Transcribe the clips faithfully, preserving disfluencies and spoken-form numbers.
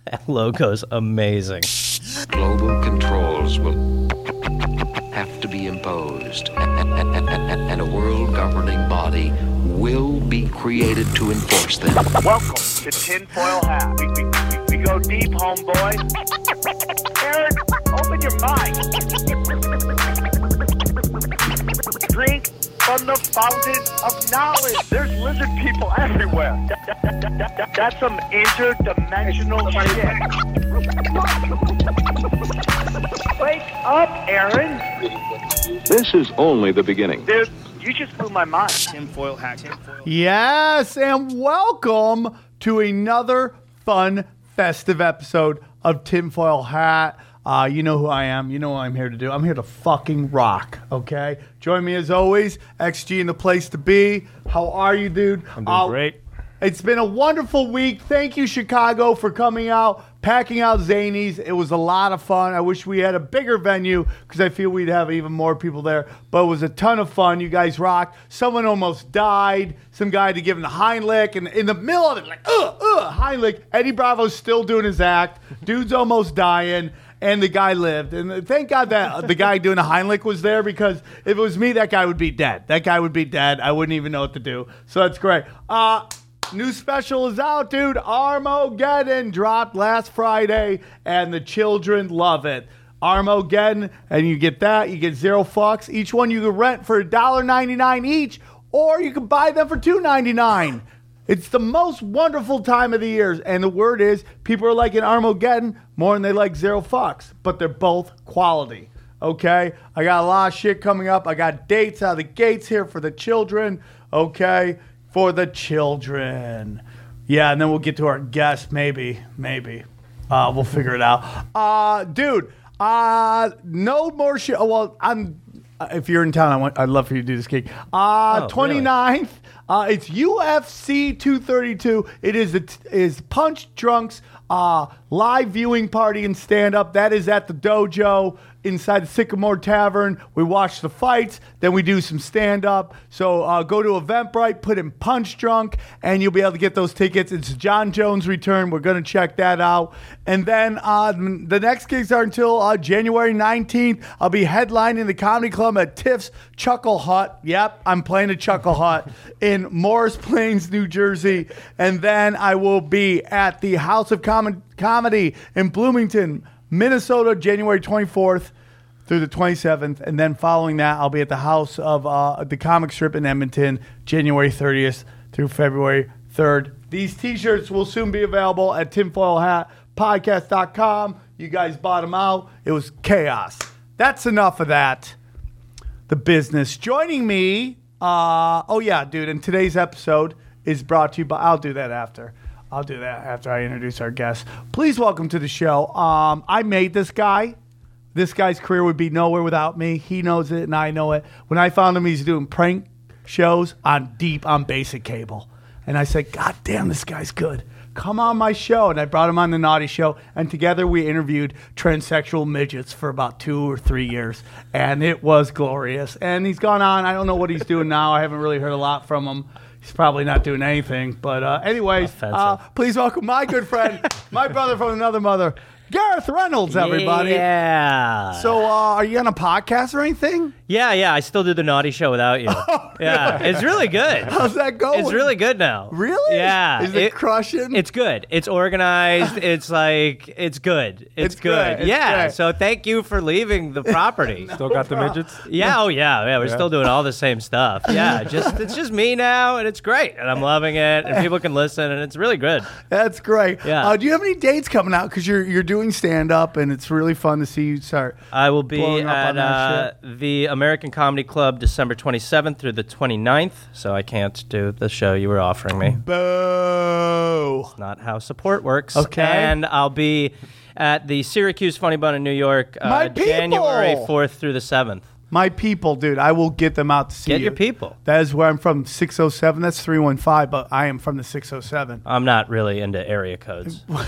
That logo's amazing. Global controls will have to be imposed, and a world governing body will be created to enforce them. Welcome to Tinfoil Hat. We, we, we, we go deep, homeboy. Aaron, open your mind. Drink from the fountain of knowledge. There's lizard people everywhere. That, that, that, that, that, that's some interdimensional shit. Wake up, Aaron. This is only the beginning. Dude, you just blew my mind. Tinfoil Hat. Tinfoil. Yes, and welcome to another fun, festive episode of Tinfoil Hat. Uh, you know who I am. You know what I'm here to do. I'm here to fucking rock, okay? Join me as always, X G in the place to be. How are you, dude? I'm doing uh, great. It's been a wonderful week. Thank you, Chicago, for coming out, packing out Zanies. It was a lot of fun. I wish we had a bigger venue because I feel we'd have even more people there. But it was a ton of fun. You guys rocked. Someone almost died. Some guy had to give him the Heimlich. And in the middle of it, like, ugh, ugh, Heimlich. Eddie Bravo's still doing his act. Dude's almost dying. And the guy lived. And thank God that the guy doing the Heimlich was there, because if it was me, that guy would be dead. That guy would be dead. I wouldn't even know what to do. So that's great. Uh, new special is out, dude. Armageddon dropped last Friday, and the children love it. Armageddon, and you get that. You get zero fucks. Each one you can rent for one dollar ninety-nine each, or you can buy them for two ninety-nine. It's the most wonderful time of the year, and the word is people are liking Armageddon more than they like Zero Fucks, but they're both quality, okay? I got a lot of shit coming up. I got dates out of the gates here for the children, okay? For the children. Yeah, and then we'll get to our guest, maybe, maybe. Uh, we'll figure it out. Uh, dude, uh, no more shit. Oh, well, I'm... If you're in town, I want, I'd love for you to do this gig. Uh, oh, twenty-ninth, really? uh, it's U F C two thirty-two. It is a t- is Punch Drunk's uh, live viewing party and stand-up. That is at the dojo inside the Sycamore Tavern. We watch the fights, then we do some stand-up. So uh, go to Eventbrite, put in Punch Drunk, and you'll be able to get those tickets. It's John Jones' return. We're going to check that out. And then uh, the next gigs are until uh, January nineteenth. I'll be headlining the Comedy Club at Tiff's Chuckle Hut. Yep, I'm playing a Chuckle Hut in Morris Plains, New Jersey. And then I will be at the House of Com- Comedy in Bloomington, Minnesota, January twenty-fourth through the twenty-seventh. And then following that, I'll be at the House of uh, the Comic Strip in Edmonton, January thirtieth through February third. These t-shirts will soon be available at tinfoil hat podcast dot com. You guys bought them out. It was chaos. That's enough of that. The business. Joining me, uh, oh yeah, dude, and today's episode is brought to you by, I'll do that after. I'll do that after I introduce our guest. Please welcome to the show. Um, I made this guy. This guy's career would be nowhere without me. He knows it, and I know it. When I found him, he's doing prank shows on deep, on basic cable. And I said, God damn, this guy's good. Come on my show. And I brought him on the Naughty Show, and together we interviewed transsexual midgets for about two or three years. And it was glorious. And he's gone on. I don't know what he's doing now. I haven't really heard a lot from him. He's probably not doing anything. But uh, anyways, uh, please welcome my good friend, my brother from another mother, Gareth Reynolds, everybody. Yeah. So uh, are you on a podcast or anything? Yeah, yeah. I still do the Naughty Show without you. Oh, really? Yeah, it's really good. How's that going? It's really good now. Really? Yeah. Is it, it crushing? It's good. It's organized. It's like, it's good. It's, It's good. good. It's yeah. great. So thank you for leaving the property. Still got the midgets? Yeah. Oh, yeah. Yeah. We're Yeah. still doing all the same stuff. Yeah. Just it's just me now, and it's great, and I'm loving it, and people can listen, and it's really good. That's great. Yeah. Uh, do you have any dates coming out? Because you're you're doing stand up, and it's really fun to see you start. I will be blowing up at on that uh, the American Comedy Club December twenty-seventh through the twenty-ninth, so I can't do the show you were offering me. Boo. Not how support works. Okay. And I'll be at the Syracuse Funny Bone in New York uh, My people! January fourth through the seventh. My people, dude, I will get them out to see Get you. your people. That is where I'm from, six oh seven. That's three one five, but I am from the six oh seven. I'm not really into area codes.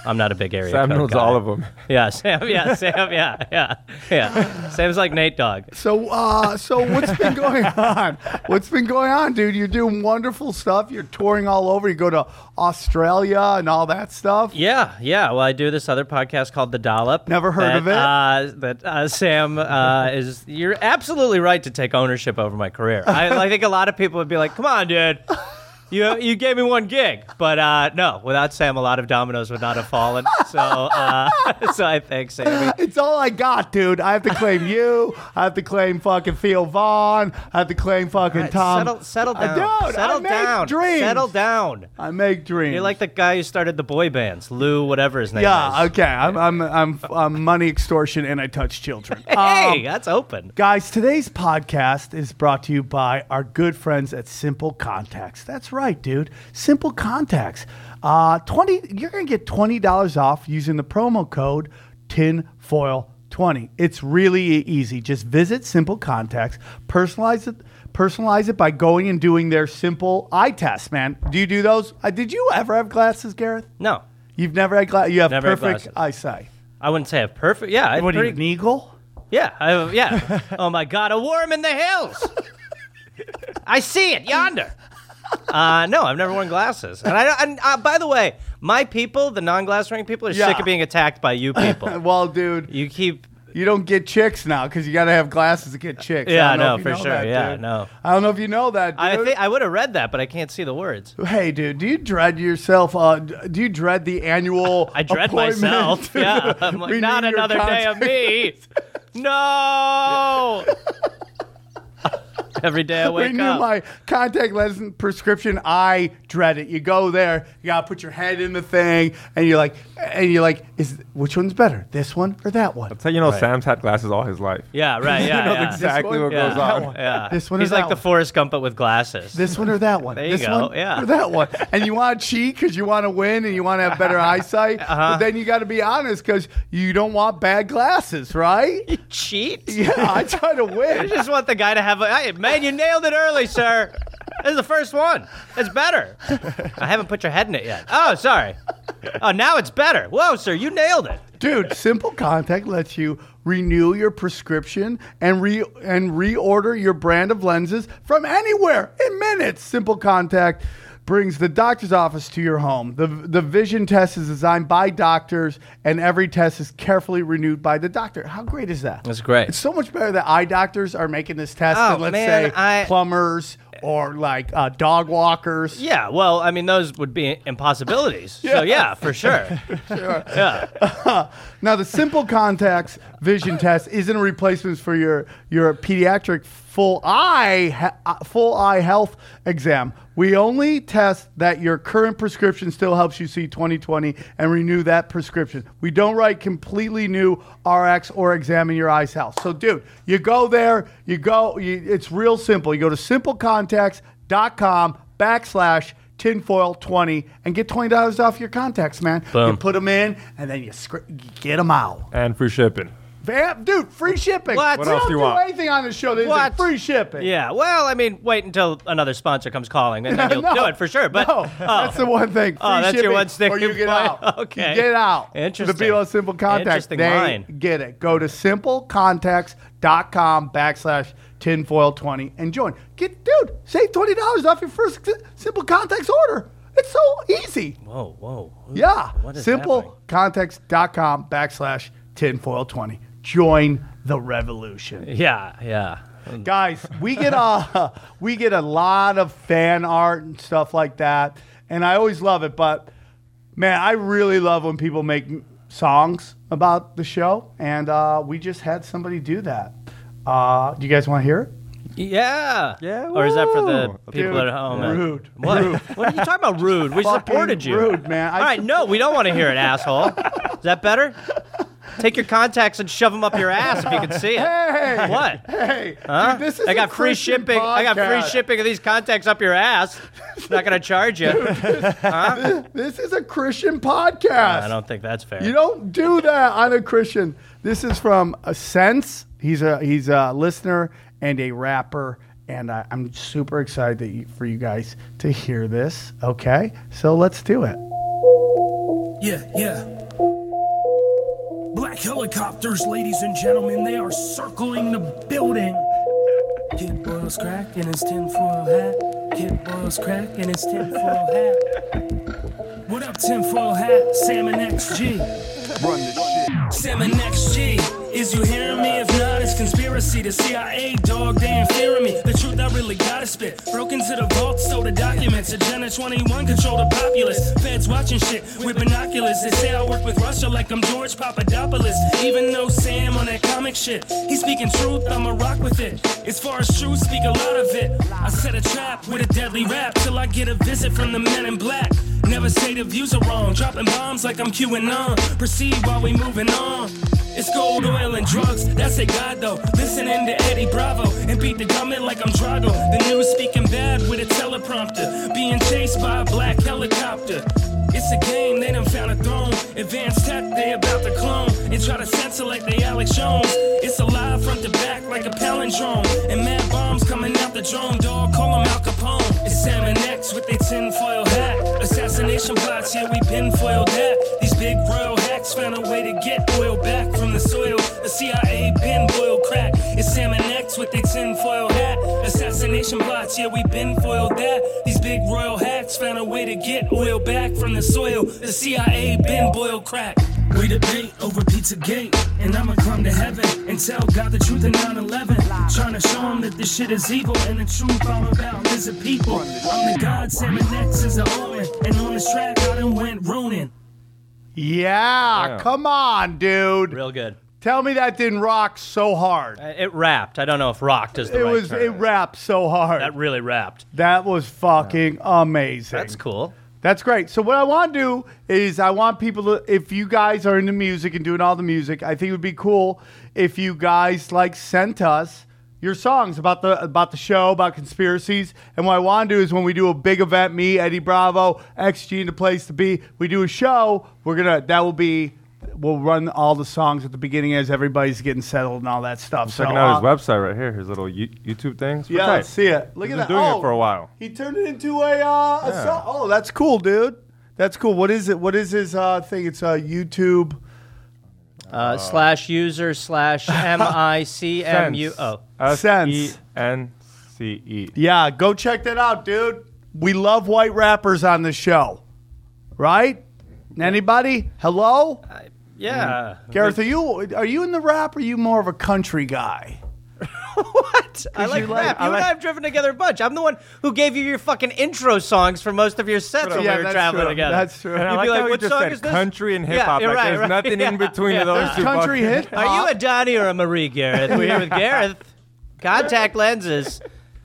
I'm not a big area Sam code knows guy. all of them. Yeah, Sam. Yeah, Sam. Yeah, yeah, yeah. Sam's like Nate Dogg. So, uh, so what's been going on? What's been going on, dude? You're doing wonderful stuff. You're touring all over. You go to Australia and all that stuff. Yeah, yeah. Well, I do this other podcast called The Dollop. Never heard that, of it. Uh, that uh, Sam uh, is. You're absolutely right to take ownership over my career. I, I think a lot of people would be like, "Come on, dude." You you gave me one gig, but uh, no, without Sam, a lot of dominoes would not have fallen. So uh, so I think Sammy. It's all I got, dude. I have to claim you. I have to claim fucking Theo Vaughn. I have to claim fucking All right, Tom. Settle, settle Uh, down. dude, settle I make down. dreams. Settle down. I make dreams. You're like the guy who started the boy bands, Lou, whatever his name yeah. is. Okay. I'm I'm I'm, I'm money extortion and I touch children. Hey, Um, that's open. Guys, today's podcast is brought to you by our good friends at Simple Contacts. That's right, dude. Simple Contacts. Uh, twenty. You're gonna get twenty dollars off using the promo code tinfoil twenty. It's really e- easy. Just visit Simple Contacts. Personalize it. Personalize it by going and doing their simple eye test. Man, do you do those? Uh, did you ever have glasses, Gareth? No, You've never had glasses. You have Never had perfect glasses. eyesight. I wouldn't say I have perfect. Yeah, I have What are you, pretty, an eagle? Yeah, I have, yeah. Oh my God, a worm in the hills. I see it yonder. Uh, no, I've never worn glasses. And I, and, uh, by the way, my people, the non-glass wearing people, are Yeah. sick of being attacked by you people. Well, dude. You keep. You don't get chicks now because you got to have glasses to get chicks. Yeah, I don't know no, if you for know sure. that, Yeah, dude. no. I don't know if you know that, dude. I think I would have read that, but I can't see the words. Hey, dude, do you dread yourself? Uh, d- do you dread the annual? I dread appointment myself. to Yeah, I'm like, renew not your another day of contract? me. No. Every day I wake Renew up. my contact lens prescription. I dread it. You go there, you gotta put your head in the thing, and you're like, and you're like, is which one's better, this one or that one? That's how you know Right. Sam's had glasses all his life. Yeah, right. Yeah, He knows yeah. exactly one? what Yeah. goes That on. one. Yeah. This one or He's like that the one? Forrest Gump, but with glasses. This one or that one? There you this go, one yeah. or that one? And you want to cheat because you want to win and you want to have better eyesight. Uh-huh. But then you got to be honest because you don't want bad glasses, right? You cheat? Yeah, I try to I win. just want the guy to have a. Hey, man, you nailed it early, sir. This is the first one. It's better. I haven't put your head in it yet. Oh, sorry. Oh, now it's better. Whoa, sir, you nailed it. Dude, Simple Contact lets you renew your prescription and re and reorder your brand of lenses from anywhere in minutes. Simple Contact brings the doctor's office to your home. The the vision test is designed by doctors and every test is carefully renewed by the doctor. How great is that? That's great. It's so much better that eye doctors are making this test Oh, than let's man, say I- plumbers or like uh, dog walkers. Yeah, well, I mean, those would be impossibilities. So, yeah, for sure. Yeah. Now, the Simple Contacts vision test isn't a replacement for your your pediatric full eye he- uh, full eye health exam. We only test that your current prescription still helps you see twenty twenty and renew that prescription. We don't write completely new R X or examine your eyes health. So, dude, you go there, you go. You, it's real simple. You go to simplecontacts.com backslash tinfoil twenty and get twenty dollars off your contacts, man. Boom. You put them in and then you, scr- you get them out. And free shipping. Fam, dude, free shipping. What? We What else don't do you do want? anything on the show that What? isn't free shipping. Yeah, well, I mean, wait until another sponsor comes calling, and then you'll No, do it for sure. But no, oh. that's the one thing. Free Oh, that's your shipping, one stick or you to get buy. out. Okay. You get out. Interesting. The people at Simple Contacts, Interesting they line. get it. Go to simplecontacts.com backslash tinfoil twenty and join. Get, dude, save twenty dollars off your first Simple Contacts order. It's so easy. Whoa, whoa. Yeah. What is happening? Simplecontacts.com backslash tinfoil twenty. Join the revolution. Yeah, yeah. Guys, we get a we get a lot of fan art and stuff like that, and I always love it. But man, I really love when people make m- songs about the show, and uh, we just had somebody do that. Uh, do you guys want to hear it? Yeah. Yeah, Or is that for the woo. people Dude, at home? rude. What? Rude. What are you talking about, rude? We Fucking supported you. rude, man. I All right, no, we don't want to hear it, asshole. Is that better? Take your contacts and shove them up your ass if you can see it. Hey, What? Hey, Huh? dude, this is I a got free Christian shipping. I got free podcast. shipping of these contacts up your ass. Not gonna charge you. Huh? This is a Christian podcast. I don't think that's fair. You don't do that on a Christian. This is from a Sense. He's a he's a listener and a rapper, and I, I'm super excited that you, for you guys to hear this. Okay, so let's do it. Yeah, yeah. Black helicopters, ladies and gentlemen, they are circling the building. Kid Boyle's crack in his tinfoil hat. Kid Boyle's crack in his tinfoil hat. What up, tinfoil hat? Salmon X G. Run the shit. Salmon X G. Is you hearing me? If not, it's conspiracy. The C I A, dog, they ain't fearing me. The truth I really gotta spit. Broke into the vault, stole the documents. Agenda twenty-one, control the populace. Feds watching shit with binoculars. They say I work with Russia like I'm George Papadopoulos. Even though Sam on that comic shit, he's speaking truth, I'ma rock with it. As far as truth, speak a lot of it. I set a trap with a deadly rap till I get a visit from the men in black. Never say the views are wrong. Dropping bombs like I'm QAnon. Proceed while we moving on. It's gold, oil, and drugs. That's a God, though. Listening to Eddie Bravo and beat the government like I'm Drago. The news speaking bad with a teleprompter. Being chased by a black helicopter. It's a game, they done found a throne. Advanced tech, they about to clone. And try to censor like they Alex Jones. It's a lie front to back like a palindrome. And mad bombs coming out the drone, dog. Call them Al Capone. It's Salmon X with their tinfoil hat. Assassination plots, yeah, we pinfoiled that. These big royal hacks found a way to get oil back from the soil. The C I A pin boil crack. It's Salmon X with their tinfoil hat. Assassination plots, yeah, we pinfoiled that. These big royal hacks found a way to get oil back from the soil. The C I A bin boil crack. We debate over Pizzagate, and I'ma come to heaven and tell God the truth in nine eleven. Trying to show him that this shit is evil, and the truth all about is a people. I'm the God, Salmon X is a Owen, and on this track I done went Ronin. Yeah, Yeah. come on, dude. Real good. Tell me that didn't rock so hard. Uh, It rapped. I don't know if rocked is the It right was. term. It rapped so hard. That really rapped. That was fucking amazing. That's cool. That's great. So what I want to do is I want people to, if you guys are into music and doing all the music, I think it would be cool if you guys like sent us your songs about the about the show, about conspiracies. And what I want to do is when we do a big event, me, Eddie Bravo, X G, and the place to be, we do a show. We're gonna that will be we'll run all the songs at the beginning as everybody's getting settled and all that stuff. So Checking out his uh, website right here, his little U- YouTube things. yeah, let's see it. Look He's at been that. doing oh, it for a while. He turned it into a, uh, a Yeah. song. Oh, that's cool, dude. That's cool. What is it? What is his uh, thing? It's uh, YouTube. Uh, slash user slash M I C M U. Oh. S Sense. E N C E. Yeah, go check that out, dude. We love white rappers on the show, right? Anybody? Hello, Yeah. Gareth. Are you are you in the rap? Or are you more of a country guy? What? I like you like- rap. I You and like- I have driven together a bunch. I'm the one who gave you your fucking intro songs for most of your sets when Yeah, we were that's traveling true. together. That's true. And I You'd like be like, how he what just song said is this? country and hip Yeah, hop. you're like right, there's right. nothing Yeah, in between yeah. of those two. Country buckets. hip. Are you a Donnie or a Marie, Gareth? We're here with Gareth. Contact lenses.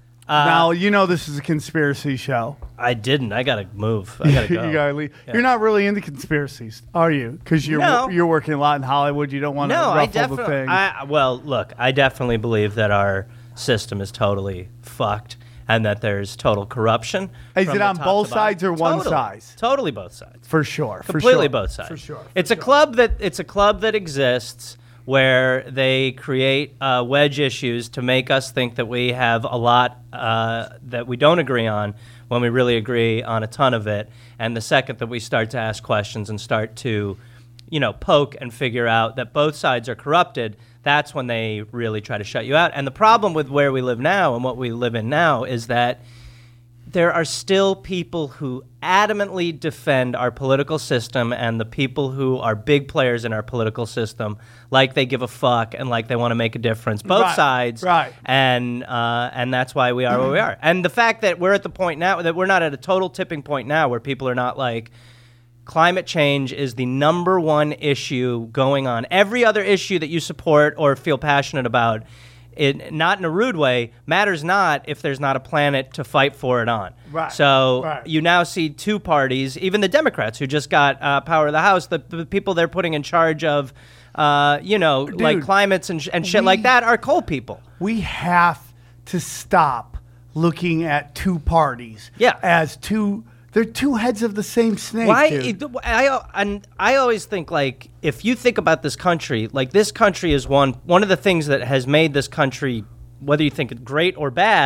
now you know this is a conspiracy show. I didn't. I gotta move. I gotta go. you gotta leave. Yeah. You're not really into conspiracies, are you? Because you're No. you're working a lot in Hollywood. You don't want to No, I ruffle the definitely. thing. I, well, look, I definitely believe that our system is totally fucked, and that there's total corruption. Is from it the on top both to bottom. sides or one Totally. side? Totally both sides. for sure. For Completely sure. both sides. For sure. for It's a sure. club that it's a club that exists where they create uh, wedge issues to make us think that we have a lot uh, that we don't agree on when we really agree on a ton of it. And the second that we start to ask questions and start to, you know, poke and figure out that both sides are corrupted, that's when they really try to shut you out. And the problem with where we live now and what we live in now is that there are still people who adamantly defend our political system and the people who are big players in our political system like they give a fuck and like they want to make a difference. Both Right, sides. right. And, uh, and that's why we are where we are. And the fact that we're at the point now, that we're not at a total tipping point now where people are not like, climate change is the number one issue going on. Every other issue that you support or feel passionate about, it, not in a rude way, matters not if there's not a planet to fight for it on. Right, So right. you now see two parties, even the Democrats who just got uh, power of the House, the, the people they're putting in charge of, uh, you know, like climates and, sh- and shit we- like that are coal people. We have to stop looking at two parties Yeah. as two. They're two heads of the same snake. Why? dude. it- I and I always think like if you think about this country, like this country is one one of the things that has made this country, whether you think it great or bad,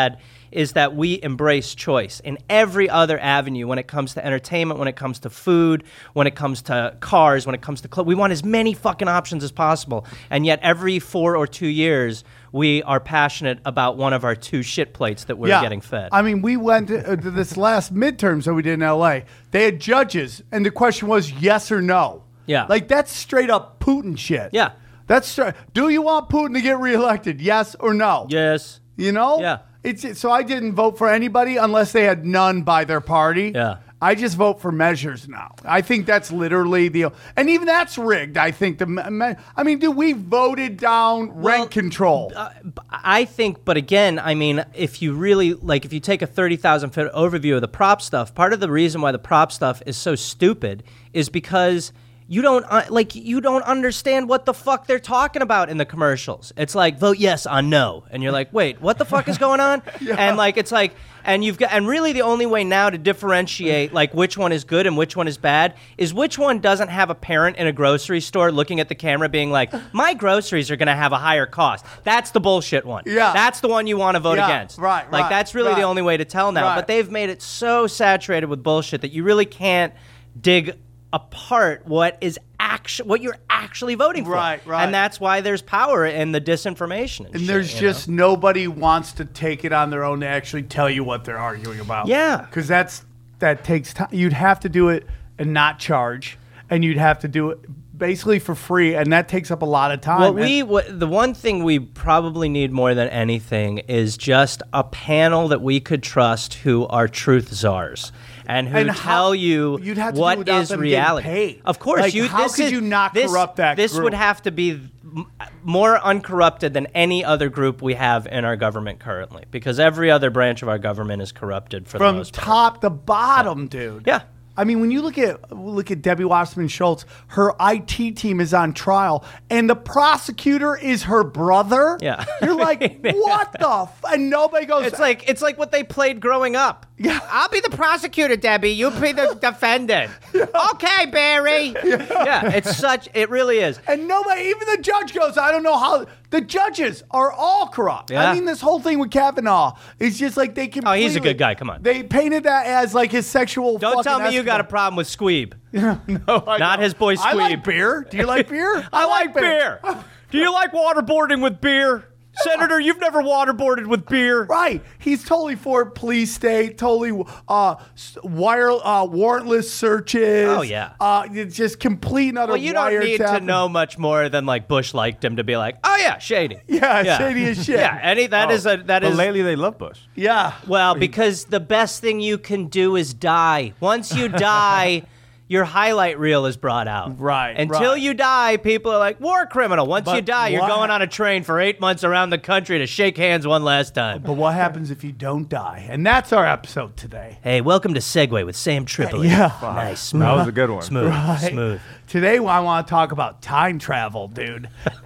is that we embrace choice in every other avenue when it comes to entertainment, when it comes to food, when it comes to cars, when it comes to clothes. We want as many fucking options as possible. And yet every four or two years, we are passionate about one of our two shit plates that we're Yeah. getting fed. I mean, we went to, uh, to this last midterms that we did in L A. They had judges, and the question was yes or no. Yeah. Like, that's straight up Putin shit. Yeah. That's straight. Do you want Putin to get reelected? Yes or no? Yes. You know? Yeah. It's so I didn't vote for anybody unless they had none by their party. Yeah. I just vote for measures now. I think that's literally the, and even that's rigged. I think the, me- I mean, dude, we voted down Well, rent control. Uh, I think, but again, I mean, if you really, like, if you take a thirty thousand foot overview of the prop stuff, part of the reason why the prop stuff is so stupid is because you don't, uh, like, you don't understand what the fuck they're talking about in the commercials. It's like, vote yes on no. And you're like, wait, what the fuck is going on? Yeah. And, like, it's like, and you've got, and really the only way now to differentiate, like, which one is good and which one is bad is which one doesn't have a parent in a grocery store looking at the camera being like, my groceries are going to have a higher cost. That's the bullshit one. Yeah. That's the one you want to vote Yeah, against. right, Like, right, that's really right. the only way to tell now. Right. But they've made it so saturated with bullshit that you really can't dig apart what is actually what you're actually voting for. Right, right. And that's why there's power in the disinformation. And, And shit, there's you just know? nobody wants to take it on their own to actually tell you what they're arguing about. Yeah. Because that's that takes time. You'd have to do it and not charge, and you'd have to do it basically for free, and that takes up a lot of time. What And- we what, the one thing we probably need more than anything is just a panel that we could trust who are truth czars and who And tell how- you you'd have to do what without is them getting reality. paid. Of course, Like, you. how this could is, you not this, corrupt that This group? would have to be m- more uncorrupted than any other group we have in our government currently, because every other branch of our government is corrupted for the from most part. top to bottom, dude. Yeah. I mean, when you look at look at Debbie Wasserman Schultz, her I T team is on trial, and the prosecutor is her brother. Yeah. You're like, what the? F-? And nobody goes. It's like it's like what they played growing up. Yeah. I'll be the prosecutor, Debbie. You be the defendant. Okay, Barry. Yeah. It's such. It really is. And nobody, even the judge goes, I don't know how. The judges are all corrupt. Yeah. I mean, this whole thing with Kavanaugh is just like they can. Oh, he's a good guy. Come on. They painted that as like his sexual. Don't fucking tell me you got a escort. problem with Squeeb. no, I Not don't. his boy I like Squeeb. beer. Do you like beer? I like beer. Do you like waterboarding with beer? Senator, you've never waterboarded with beer. Right. He's totally for police state, totally uh, s- wire, uh, warrantless searches. Oh, yeah. Uh, it's just complete and utter Well, you don't need to wiretapping. know much more than like Bush liked him to be like, oh yeah, shady. Yeah, shady as shit. Yeah, any that is a that But is lately they love Bush. Yeah. well because the best thing you can do is die. Once you die. Your highlight reel is brought out. Right, Until right. you die, people are like, war criminal. Once But you die, you're what- going on a train for eight months around the country to shake hands one last time. But what happens if you don't die? And that's our episode today. Hey, welcome to Segway with Sam Tripoli. Yeah. Nice. Smooth. That was a good one. Smooth. Right. Smooth. Today, I want to talk about time travel, dude.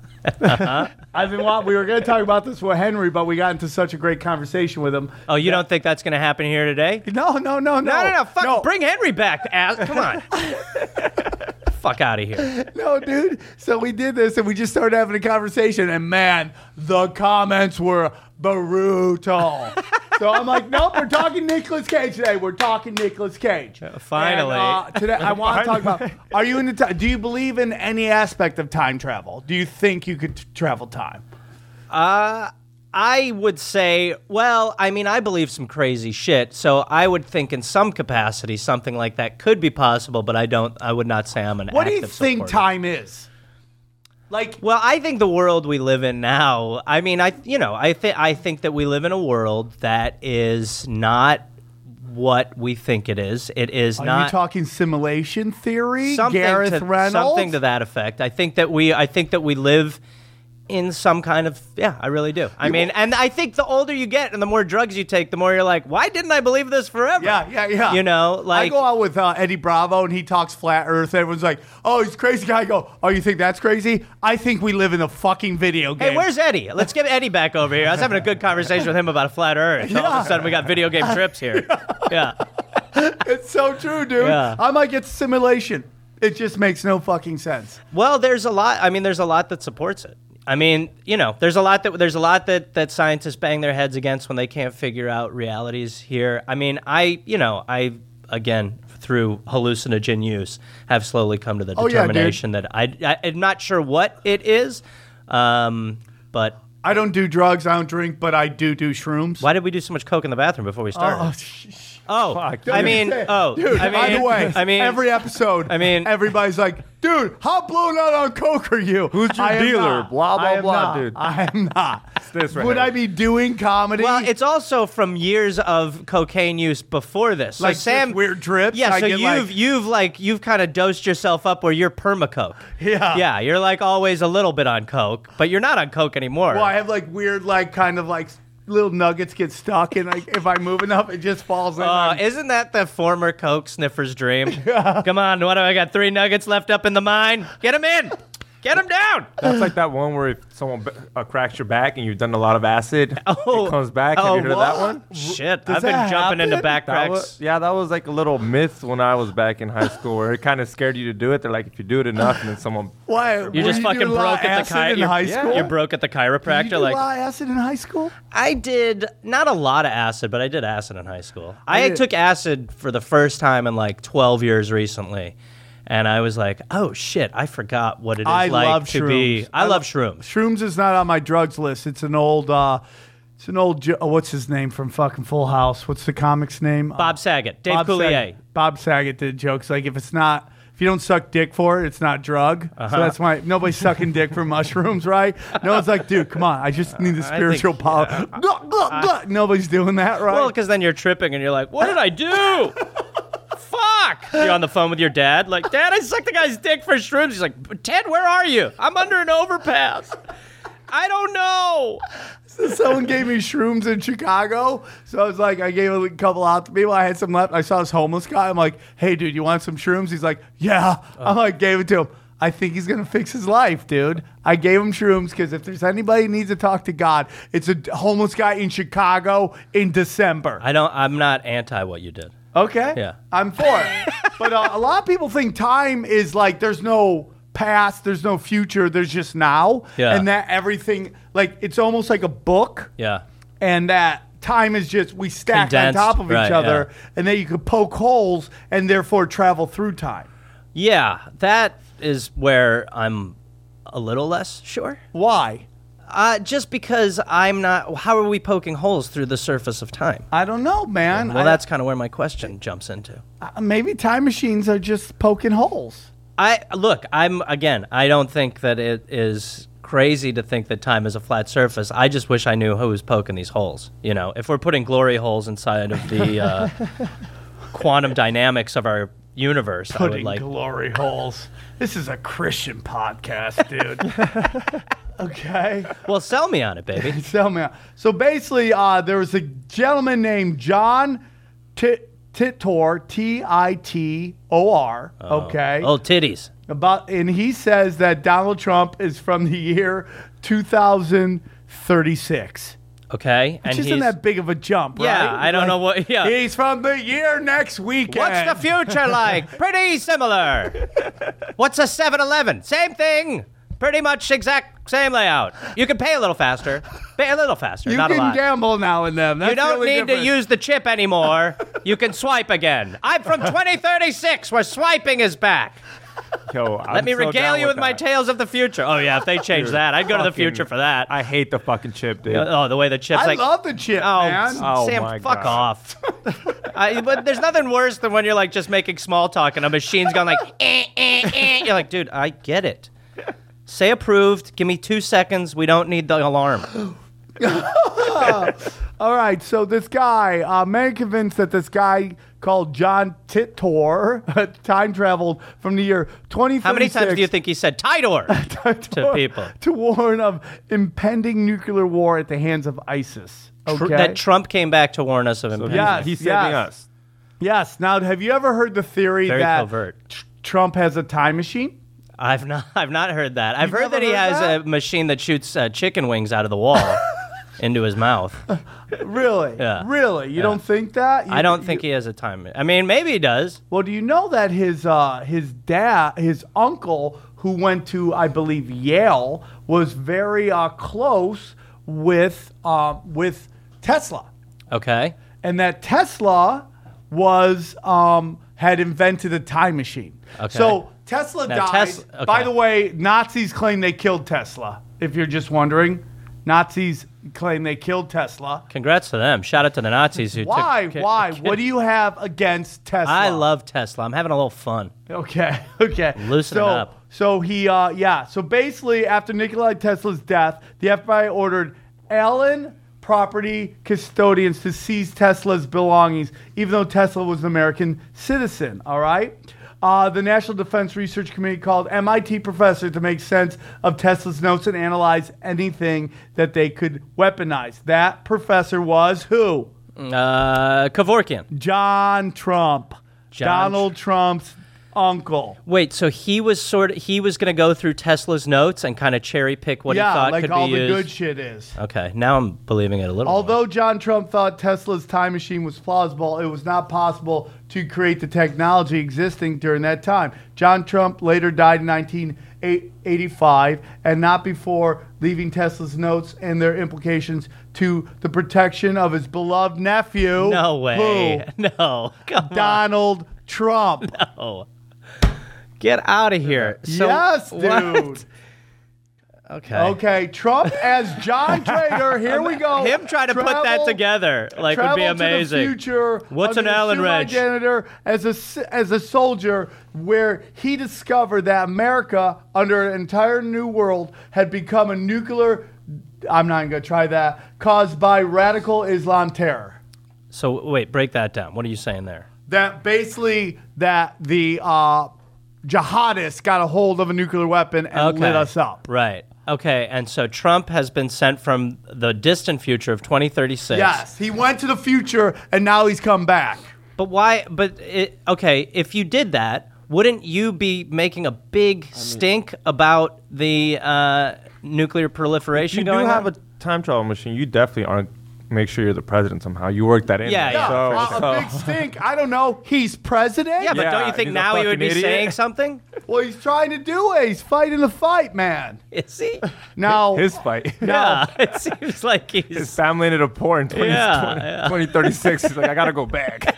I've been wa- we were going to talk about this with Henry, but we got into such a great conversation with him. Oh, you don't think that's going to happen here today? No, no, no, no. No, no, no. Fuck. Bring Henry back. Ass. Come on. Fuck out of here. No, dude. So we did this, and we just started having a conversation, and man, the comments were brutal. So I'm like, nope, we're talking Nicolas Cage today. We're talking Nicolas Cage. finally. And, uh, today, I want to talk about. Are you into? T- do you believe in any aspect of time travel? Do you think you could t- travel time? Uh, I would say, well, I mean, I believe some crazy shit, so I would think in some capacity something like that could be possible, but I don't. I would not say I'm an. What do you active think supporter. time is? Like, Well, I think the world we live in now. I mean, I you know, I think I think that we live in a world that is not what we think it is. It is are not you talking simulation theory? something Gareth to, Reynolds? something to that effect. I think that we I think that we live in some kind of yeah, I really do. I mean, and I think the older you get and the more drugs you take, the more you're like, why didn't I believe this forever? Yeah, yeah, yeah. You know, like I go out with uh, Eddie Bravo and he talks flat Earth. Everyone's like, "Oh, he's a crazy guy." I go, "Oh, you think that's crazy?" I think we live in a fucking video game. Hey, where's Eddie? Let's get Eddie back over here. I was having a good conversation with him about a flat Earth. All of Yeah. a sudden, we got video game trips here. Yeah. It's so true, dude. Yeah. I might get simulation. It just makes no fucking sense. Well, there's a lot. I mean, there's a lot that supports it. I mean, you know, there's a lot that there's a lot that, that scientists bang their heads against when they can't figure out realities here. I mean, I, you know, I again through hallucinogen use have slowly come to the Oh, yeah, determination that I, I I'm not sure what it is, um, but I don't do drugs. I don't drink, but I do do shrooms. why did we do so much coke in the bathroom before we started? Oh, sh- sh- Oh, Fuck, I dude. mean, oh, dude. I mean, by the way, I mean, every episode, I mean- everybody's like, "Dude, how blown out on coke are you? Who's your I am dealer? not. Blah, blah, I am blah, not. dude. I am not. this right Would here. I be doing comedy? well, it's also from years of cocaine use before this. So like Sam, just weird drips. yeah. I So get you've like, you've like you've kind of dosed yourself up where you're perma-coke. yeah, Yeah, you're like always a little bit on coke, but you're not on coke anymore. Well, I have like weird, like kind of like little nuggets get stuck, and like if I move enough, it just falls in. Uh, I'm- isn't that the former coke sniffer's dream? Come on, what do I got? Three nuggets left up in the mine. Get them in. Get them down. That's like that one where if someone b- uh, cracks your back and you've done a lot of acid, Oh. it comes back. Have Oh, you heard of that one? Shit, Does I've been that jumping into happen? back That cracks. was, yeah, that was like a little myth when I was back in high school, where it kind of scared you to do it. They're like, if you do it enough, and then someone. Why? You were just you fucking doing a lot broke of at the acid chi- in you're- high yeah, school. you broke at the Did you chiropractor. do Like a lot of acid in high school? I did not a lot of acid, but I did acid in high school. I, I did- took acid for the first time in like twelve years recently, and I was like, "Oh shit, I forgot what it is I like love to be." shrooms. I, I love lo- shrooms. Shrooms is not on my drugs list. It's an old. uh It's an old. Jo- oh, what's his name from fucking Full House? What's the comic's name? Bob Saget, Dave Bob Coulier. Saget. Bob Saget did jokes like if it's not. If you don't suck dick for it, it's not drug. Uh-huh. So that's why nobody's sucking dick for mushrooms, right? No one's like, dude, come on. I just need the I spiritual think- power. Gluck, gluck, gluck. Nobody's doing that, right? Well, because then you're tripping and you're like, "What did I do?" Fuck! You're on the phone with your dad, like, "Dad, I sucked the guy's dick for shrooms." He's like, "Ted, where are you? I'm under an overpass. I don't know." Someone gave me shrooms in Chicago. So I was like, I gave a couple out to people. I had some left. I saw this homeless guy. I'm like, hey, dude, you want some shrooms? He's like, yeah. I'm like, gave it to him. I think he's going to fix his life, dude. I gave him shrooms because if there's anybody who needs to talk to God, it's a homeless guy in Chicago in December. I don't. I'm not anti what you did. Okay? Yeah. I'm for it. But uh, a lot of people think time is like there's no past, there's no future, there's just now. Yeah. And that everything, like, it's almost like a book. Yeah. And that time is just, we stack Condensed, on top of right, each other. yeah. And then you could poke holes and therefore travel through time. Yeah, that is where I'm a little less sure. Why? Uh, just because I'm not. How are we poking holes through the surface of time? I don't know, man. Well, I- that's kind of where my question jumps into. uh, maybe time machines are just poking holes. I look. I'm again. I don't think that it is crazy to think that time is a flat surface. I just wish I knew who was poking these holes. You know, if we're putting glory holes inside of the uh, quantum dynamics of our universe, I would Putting like. glory holes. This is a Christian podcast, dude. Okay. Well, sell me on it, baby. Tell me. So basically, uh, there was a gentleman named John Tit- Titor, T I T O R. Okay. Oh, titties. About, and he says that Donald Trump is from the year two thousand thirty-six. Okay, Which and isn't he's. that big of a jump, right? Yeah, I don't Like, know what. Yeah. He's from the year next weekend. What's the future like? Pretty similar. What's a seven eleven? Same thing. Pretty much exact same layout. You can pay a little faster. Pay a little faster, You not a can lot. gamble now and then. That's You the don't only need difference. to use the chip anymore. You can swipe again. I'm from twenty thirty-six, where swiping is back. Yo, Let I'm me so regale down you with my that. tales of the future. Oh, yeah, if they change Dude, that, I'd go to the fucking- future for that. I hate the fucking chip, dude. Oh, the way the chip's I like. love the chip, Oh, man. Oh, Sam, my fuck God. off. I, but there's nothing worse than when you're like just making small talk and a machine's going like, eh, eh, eh. You're like, dude, I get it. Say approved. Give me two seconds. We don't need the alarm. All right, so this guy, uh, many convinced that this guy called John Titor time traveled from the year twenty thirty-six. How many times do you think he said Tidor to people? To warn of impending nuclear war at the hands of ISIS. Tr- Okay. that Trump came back to warn us of impending. Yes, He's saving yes. us. Yes. Now, have you ever heard the theory Very that covert. tr- Trump has a time machine? I've not. I've not heard that. I've You've heard that never he heard has that? a machine that shoots uh, chicken wings out of the wall. into his mouth. Really? Yeah. Really? You Yeah. don't think that? You, I don't you- think he has a time. I mean, maybe he does. Well, do you know that his uh, his dad, his uncle, who went to, I believe, Yale, was very uh, close with uh, with Tesla, Okay. and that Tesla was um, had invented a time machine. Okay. So Tesla Now, died. Tes- okay. By the way, Nazis claim they killed Tesla. If you're just wondering, Nazis claim they killed Tesla. Congrats to them. Shout out to the Nazis who Why? took. Why? What do you have against Tesla? I love Tesla. I'm having a little fun. Okay, okay. Loosen so, it up. So he, uh, yeah. So basically, after Nikola Tesla's death, the F B I ordered Allen property custodians to seize Tesla's belongings, even though Tesla was an American citizen. All right. Uh, the National Defense Research Committee called M I T professor to make sense of Tesla's notes and analyze anything that they could weaponize. That professor was who? Uh, Kevorkian. John Trump. John Donald Trump's uncle. Wait, so he was sort of he was going to go through Tesla's notes and kind of cherry pick what yeah, he thought like could all be the used. good shit is. Okay, now I'm believing it a little. more. Although John Trump thought Tesla's time machine was plausible, it was not possible to create the technology existing during that time. John Trump later died in nineteen eighty-five, and not before leaving Tesla's notes and their implications to the protection of his beloved nephew. No way. Who? No. Come Donald Trump. on. No. Get out of here. So, yes, dude. what? Okay. Okay, Trump as John Trader. Here we go. Him trying to put that Travel- together like would Travel be amazing. To the future. What's under an Allen assumed wrench? Janitor as a s- as a soldier, where he discovered that America, under an entire new world, had become a nuclear. I'm not even gonna try that. Caused by radical Islam terror. So wait, break that down. What are you saying there? That basically that the uh, jihadists got a hold of a nuclear weapon and Okay. lit us up. Right. Okay, and so Trump has been sent from the distant future of twenty thirty-six. Yes, he went to the future and now he's come back. But why? But it, okay, if you did that, wouldn't you be making a big stink about the uh, nuclear proliferation You do going have on? a time travel machine. You definitely aren't. Make sure you're the president somehow. You work that in. Yeah, there. yeah, So, Uh, so- a big stink. I don't know. He's president. yeah, but Yeah, don't you think he's a now he would be fucking saying idiot. something? Well, he's trying to do it. He's fighting the fight, man. Is he? Now, his fight. Yeah, it seems like His he's. family ended up poor in twenty, Yeah, twenty, yeah. twenty thirty-six. He's like, I gotta go back.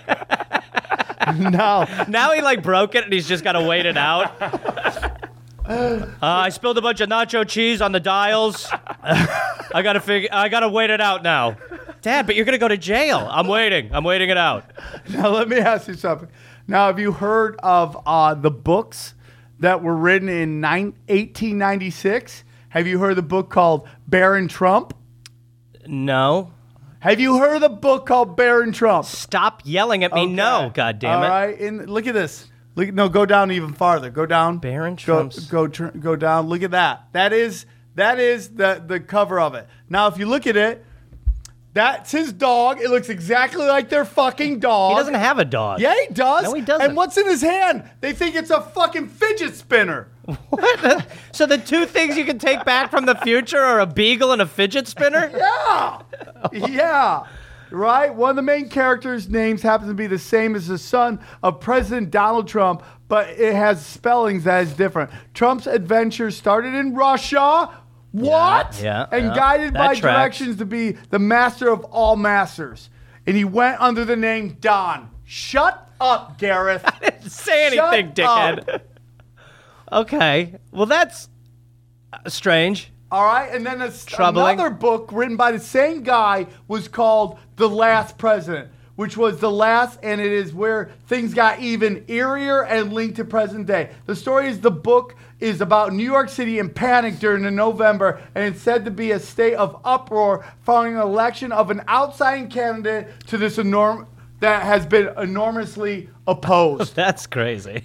now, Now he like broke it and he's just got to wait it out. Uh, I spilled a bunch of nacho cheese on the dials. I gotta figure. I gotta wait it out now. Dad, but you're gonna go to jail. I'm waiting. I'm waiting it out. now, let me ask you something. Now, have you heard of uh, the books that were written in nine, eighteen ninety-six? Have you heard of the book called Baron Trump? No. Have you heard of the book called Baron Trump? Stop yelling at me. Okay. No. God damn it. All right, and look at this. Look, no, go down even farther. Go down. Baron Go, Trump's- go, tr- go down. Look at that. That is that is the the cover of it. Now, if you look at it, that's his dog. It looks exactly like their fucking dog. He doesn't have a dog. Yeah, he does. No, he doesn't. And what's in his hand? They think it's a fucking fidget spinner. What? So the two things you can take back from the future are a beagle and a fidget spinner? Yeah. Yeah. Right? One of the main characters' names happens to be the same as the son of President Donald Trump, but it has spellings that is different. Trump's adventure started in Russia. What? yeah, And yeah. guided That by tracks. directions to be the master of all masters. And he went under the name Don. Shut up, Gareth. Say Shut anything, dickhead. up. Okay. Well, that's uh, strange. All right, and then a, Troubling. another book written by the same guy was called The Last President, which was the last, and it is where things got even eerier and linked to present day. The story is the book is about New York City in panic during the November, and it's said to be a state of uproar following an election of an outside candidate to this enorm that has been enormously opposed. That's crazy.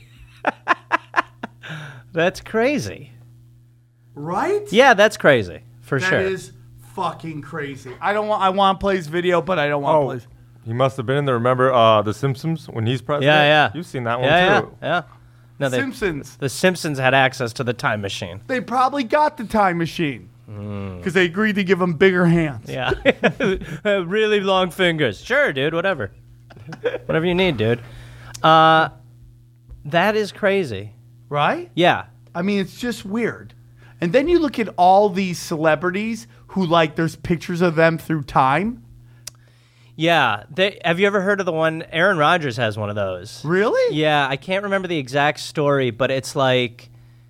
That's crazy. Right? Yeah, that's crazy. For That sure. is fucking crazy. I don't want. I want to play this video, but I don't want to Oh, play. This. he must have been in there. Remember uh, The Simpsons when he's president? Yeah, yeah. You've seen that one yeah, too. Yeah, yeah. No, they, Simpsons. The Simpsons had access to the time machine. They probably got the time machine. because they agreed to give him bigger hands. Yeah. Really long fingers. Sure, dude, whatever. Whatever you need, dude. Uh, that is crazy. Right? Yeah. I mean, it's just weird. And then you look at all these celebrities who, like, there's pictures of them through time. Yeah. They, have you ever heard of the one? Aaron Rodgers has one of those. Really? Yeah. I can't remember the exact story, but it's like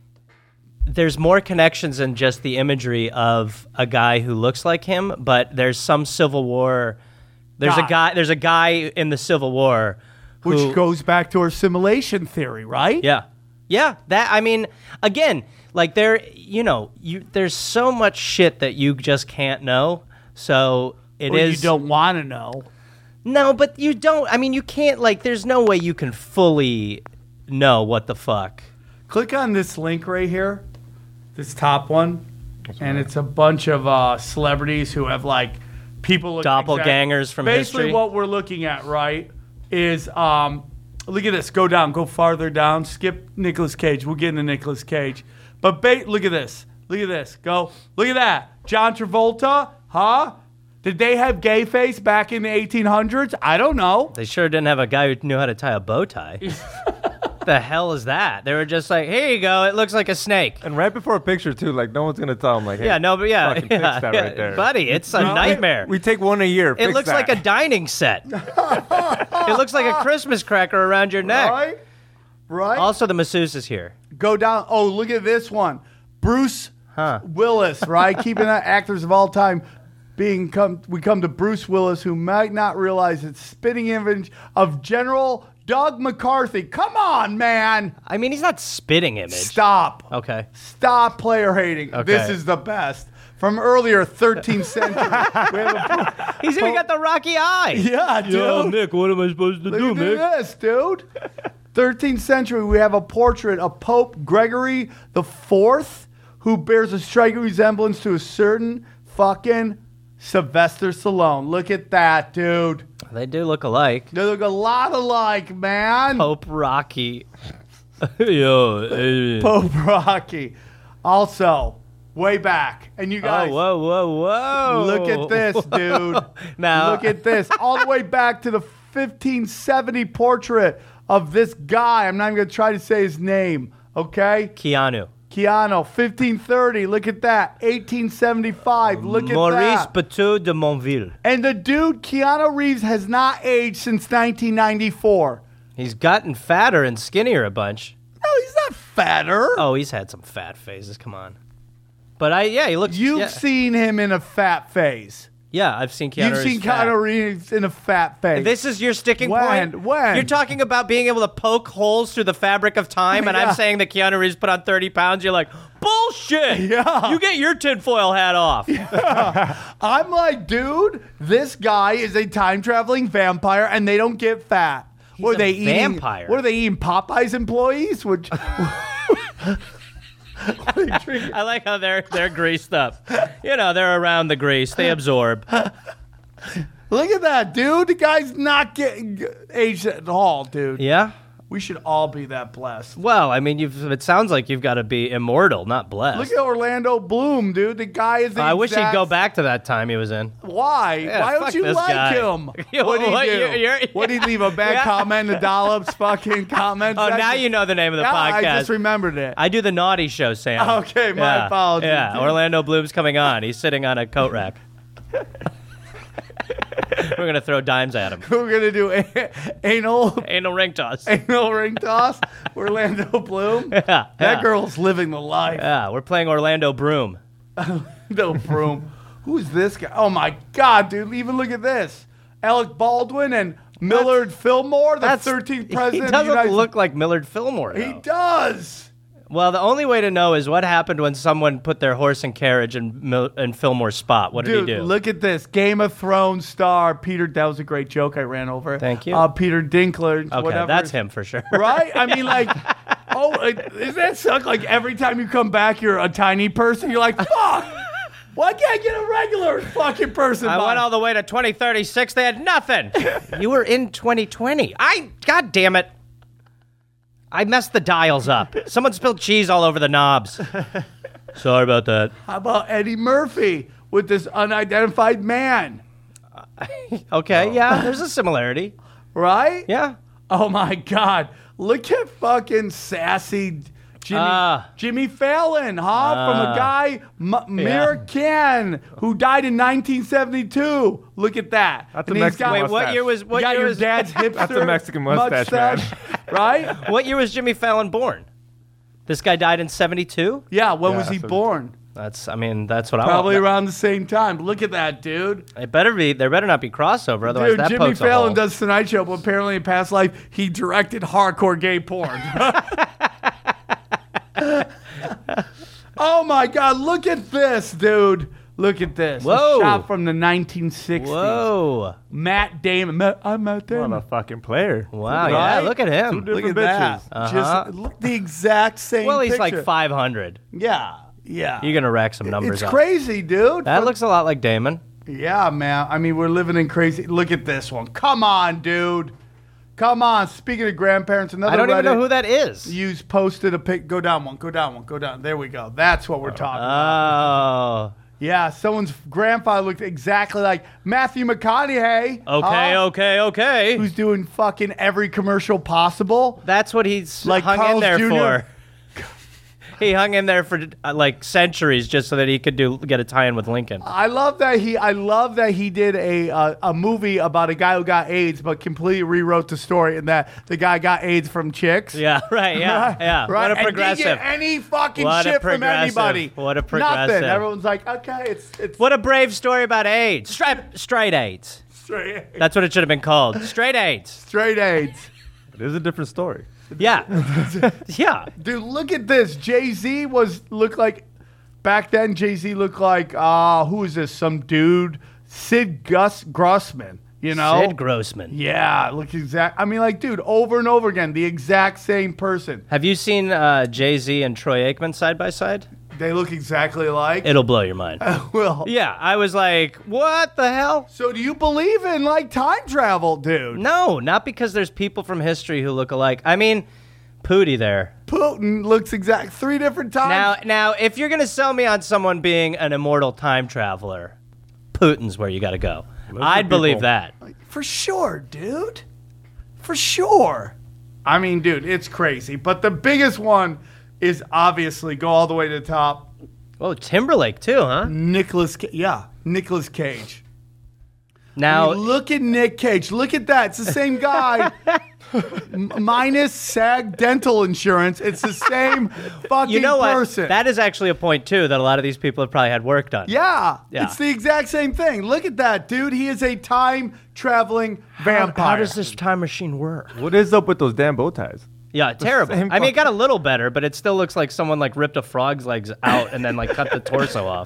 there's more connections than just the imagery of a guy who looks like him, but there's some Civil War. There's Guy. a guy. There's a guy in the Civil War, who, Which goes back to our simulation theory, right? Yeah. Yeah. That. I mean, again, like there, you know, you there's so much shit that you just can't know. So it Or is. you don't want to know. No, but you don't. I mean, you can't. Like, there's no way you can fully know what the fuck. Click on this link right here, this top one, and it's a bunch of uh, celebrities who have like people look Doppelgangers exact- from basically history. what we're looking at, right, is um, look at this. Go down, go farther down. Skip Nicolas Cage. We'll get into Nicolas Cage, but ba- look at this. Look at this. Go. Look at that. John Travolta. Huh? Did they have gay face back in the eighteen hundreds? I don't know. They sure didn't have a guy who knew how to tie a bow tie. The hell is that? They were just like, here you go. It looks like a snake. And right before a picture too, like no one's gonna tell him like, hey, Yeah, no, but yeah, fucking yeah, fix that yeah. right there, buddy. It's a nightmare. We take one a year. It fix looks that. like a dining set. It looks like a Christmas cracker around your neck. Right? Right? Also, the masseuse is here. Go down. Oh, look at this one. Bruce Huh. Willis, right? Keeping that actors of all time being come. We come to Bruce Willis, who might not realize it's spitting image of General Doug McCarthy. Come on, man. I mean, he's not spitting image. Stop. Okay. Stop player hating. Okay. This is the best. From earlier thirteenth century. We have a, He's even got the rocky eye. yeah, dude. Nick, what am I supposed to Look at this, dude. thirteenth century, we have a portrait of Pope Gregory the Fourth, who bears a striking resemblance to a certain fucking Sylvester Stallone. Look at that, dude. They do look alike. They look a lot alike, man. Pope Rocky. Yo, hey. Pope Rocky. Also, way back. And you Oh, guys, whoa, whoa, whoa. look at this, dude. Now, Look at this. All the way back to the fifteen seventy portrait of this guy. I'm not even going to try to say his name, okay? Keanu. Keanu, fifteen thirty. Look at that. eighteen seventy-five. Look at Maurice that. Bateau de Monville. And the dude, Keanu Reeves, has not aged since nineteen ninety-four. He's gotten fatter and skinnier a bunch. No, he's not fatter. Oh, he's had some fat phases. Come on. But I, yeah, he looks. You've yeah. seen him in a fat phase. Yeah, I've seen Keanu You've Reeves seen fat. Keanu Reeves in a fat phase. This is your sticking When? point? When? You're talking about being able to poke holes through the fabric of time, and Yeah. I'm saying that Keanu Reeves put on thirty pounds. You're like, bullshit! Yeah. You get your tinfoil hat off. I'm like, dude, this guy is a time traveling vampire, and they don't get fat. What are a they eating? vampire. What are they eating? Popeyes employees? Which I like how they're they're greased up. You know, they're around the grease. They absorb. look at that, dude. The guy's not getting aged at all, dude. Yeah? We should all be that blessed. Well, I mean, you've. It sounds like you've got to be immortal, not blessed. Look at Orlando Bloom, dude. The guy is. The I wish he'd exact- go back to that time he was in. Why? Yeah, Why don't fuck you this like guy. him? Yo, What'd he what, do? you're- you're- What'd he leave a bad Yeah. comment in the Dollops fucking comment Oh, now section? you know the name of the Yeah, podcast. I just remembered it. I do the naughty show, Sam. Okay, my yeah. apologies, Yeah, dude. Orlando Bloom's coming on. He's sitting on a coat rack. We're gonna throw dimes at him. We're gonna do a- anal Anal ring toss. anal ring toss. Orlando Bloom. Yeah, That yeah. girl's living the life. Yeah, we're playing Orlando Broom. No Bloom. Who's this guy? Oh my God, dude! Even look at this. Alec Baldwin and Millard Fillmore, the thirteenth president. He of the doesn't United look like Millard Fillmore. He though. does. Well, the only way to know is what happened when someone put their horse and carriage in, Mil- in Fillmore's spot. What did Dude, he do? look at this. Game of Thrones star Peter. That was a great joke I ran over. Thank you. Uh, Peter Dinklage. okay, whatever. that's him for sure. Right? I mean, like, oh, like, does that suck? Like, every time you come back, you're a tiny person. You're like, fuck. Why can't I get a regular fucking person? I by? went all the way to twenty thirty-six. They had nothing. You were in twenty twenty. I, God damn it. I messed the dials up. Someone spilled cheese all over the knobs. Sorry about that. How about Eddie Murphy with this unidentified man? Okay, yeah, there's a similarity. Right? Yeah. Oh my God! Look at fucking sassy Jimmy Ah. Jimmy Fallon, huh? From a guy M- Mir Khan who died in nineteen seventy-two. Look at that. That's And a he's Mexican got- Wait, what mustache. year was You what got year your was dad's hipster That's a Mexican mustache, man. right? what year was Jimmy Fallon born? This guy died in seventy-two? Yeah. When Yeah, was he so- born? That's I mean, that's what Probably I want. around the same time. Look at that, dude. It better be there better not be crossover, otherwise Dude, that Jimmy pokes a Fallon hole. does Tonight Show, but apparently in past life he directed hardcore gay porn. Oh my God! Look at this, dude. Look at this. Whoa. A shot from the nineteen sixties. Whoa. Matt Damon. Matt, I'm Matt What Damon. a fucking player. Wow, yeah, Right? look at him. Two Look at different that. bitches. Uh-huh. Just look the exact same. Well, he's picture. like five hundred. Yeah, yeah. You're going to rack some numbers It's up. crazy, dude. That looks a lot like Damon. Yeah, man. I mean, we're living in crazy. Look at this one. Come on, dude. Come on. Speaking of grandparents, another I don't even Reddit know who that is. Use posted a pic. Go down one. Go down one. Go down. There we go. That's what we're talking Oh. about. Yeah, someone's grandfather looked exactly like Matthew McConaughey. Okay, huh? okay, okay. Who's doing fucking every commercial possible. That's what he's Like hung in Carl's there Junior for. He hung in there for uh, like centuries just so that he could do get a tie-in with Lincoln. I love that he. I love that he did a uh, a movie about a guy who got AIDS, but completely rewrote the story, and that the guy got AIDS from chicks. Yeah, right, yeah, Right, yeah. right. What a And progressive. didn't get any fucking What a shit from progressive. anybody. What a Nothing. progressive. Everyone's like, okay, it's it's What a brave story about AIDS. Straight, straight AIDS. straight, That's what it should have been called. Straight AIDS. straight AIDS. It is a different story. Yeah. yeah. Dude, look at this. Jay-Z was looked like back then. Jay-Z looked like uh who is this? Some dude, Sid Gus Grossman. You know, Sid Grossman. Yeah, look exact. I mean, like, dude, over and over again, the exact same person. Have you seen uh, Jay-Z and Troy Aikman side by side? They look exactly alike. It'll blow your mind. Well, Yeah, I was like, what the hell? so do you believe in like time travel, dude? No, not because there's people from history who look alike. I mean, Pootie there. Putin looks exact three different times. Now, now, if you're gonna sell me on someone being an immortal time traveler, Putin's where you gotta go. I'd believe people. that. For sure, dude. For sure. I mean, dude, it's crazy. But the biggest one is obviously go all the way to the top. Oh, Timberlake too, huh? Nicholas, Ca- yeah, Nicholas Cage. Now, I mean, look at Nick Cage. Look at that. It's the same guy. M- minus SAG dental insurance. It's the same fucking you know what? person. That is actually a point too that a lot of these people have probably had work done. yeah, Yeah. it's the exact same thing. Look at that, dude. He is a time traveling vampire. How does this time machine work? What is up with those damn bow ties? Yeah, terrible. same I mean, it fucking- got a little better, but it still looks like someone like ripped a frog's legs out and then like cut the torso off.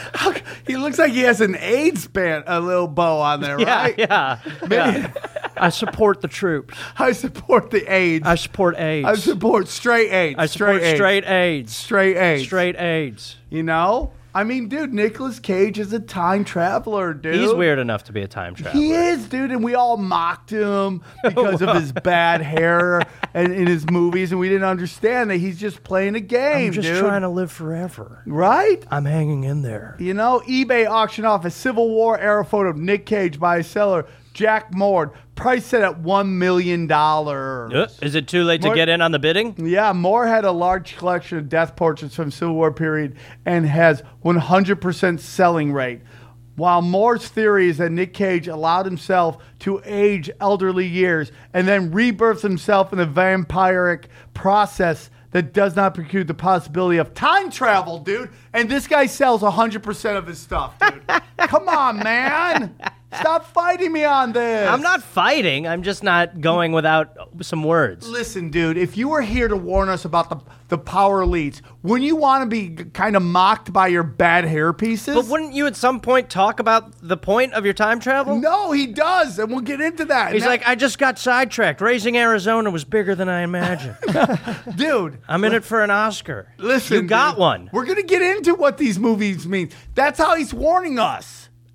He looks like he has an AIDS band, a little bow on there, Yeah, right? yeah. yeah. I support the troops. I support the AIDS. I support AIDS. I support straight AIDS. I support straight AIDS. straight AIDS. Straight AIDS. Straight AIDS. You know? I mean, dude, Nicolas Cage is a time traveler, dude. He's weird enough to be a time traveler. He is, dude, and we all mocked him because of his bad hair and in his movies, and we didn't understand that he's just playing a game, I'm just dude. trying to live forever. Right? I'm hanging in there. You know, eBay auctioned off a Civil War era photo of Nick Cage by a seller, Jack Mord, price set at one million dollars. Uh, Is it too late to More- get in on the bidding? Yeah, Moore had a large collection of death portraits from Civil War period and has one hundred percent selling rate. While Moore's theory is that Nick Cage allowed himself to age elderly years and then rebirth himself in a vampiric process that does not preclude the possibility of time travel, dude. And this guy sells one hundred percent of his stuff, dude. Come on, man. Stop fighting me on this. I'm not fighting. I'm just not going without some words. Listen, dude, if you were here to warn us about the, the power elites, wouldn't you want to be kind of mocked by your bad hair pieces? But wouldn't you at some point talk about the point of your time travel? No, he does, and we'll get into that. He's And like, I just got sidetracked. Raising Arizona was bigger than I imagined. that- dude, I'm in it for an Oscar. listen. You got dude, one. We're going to get into what these movies mean. That's how he's warning us.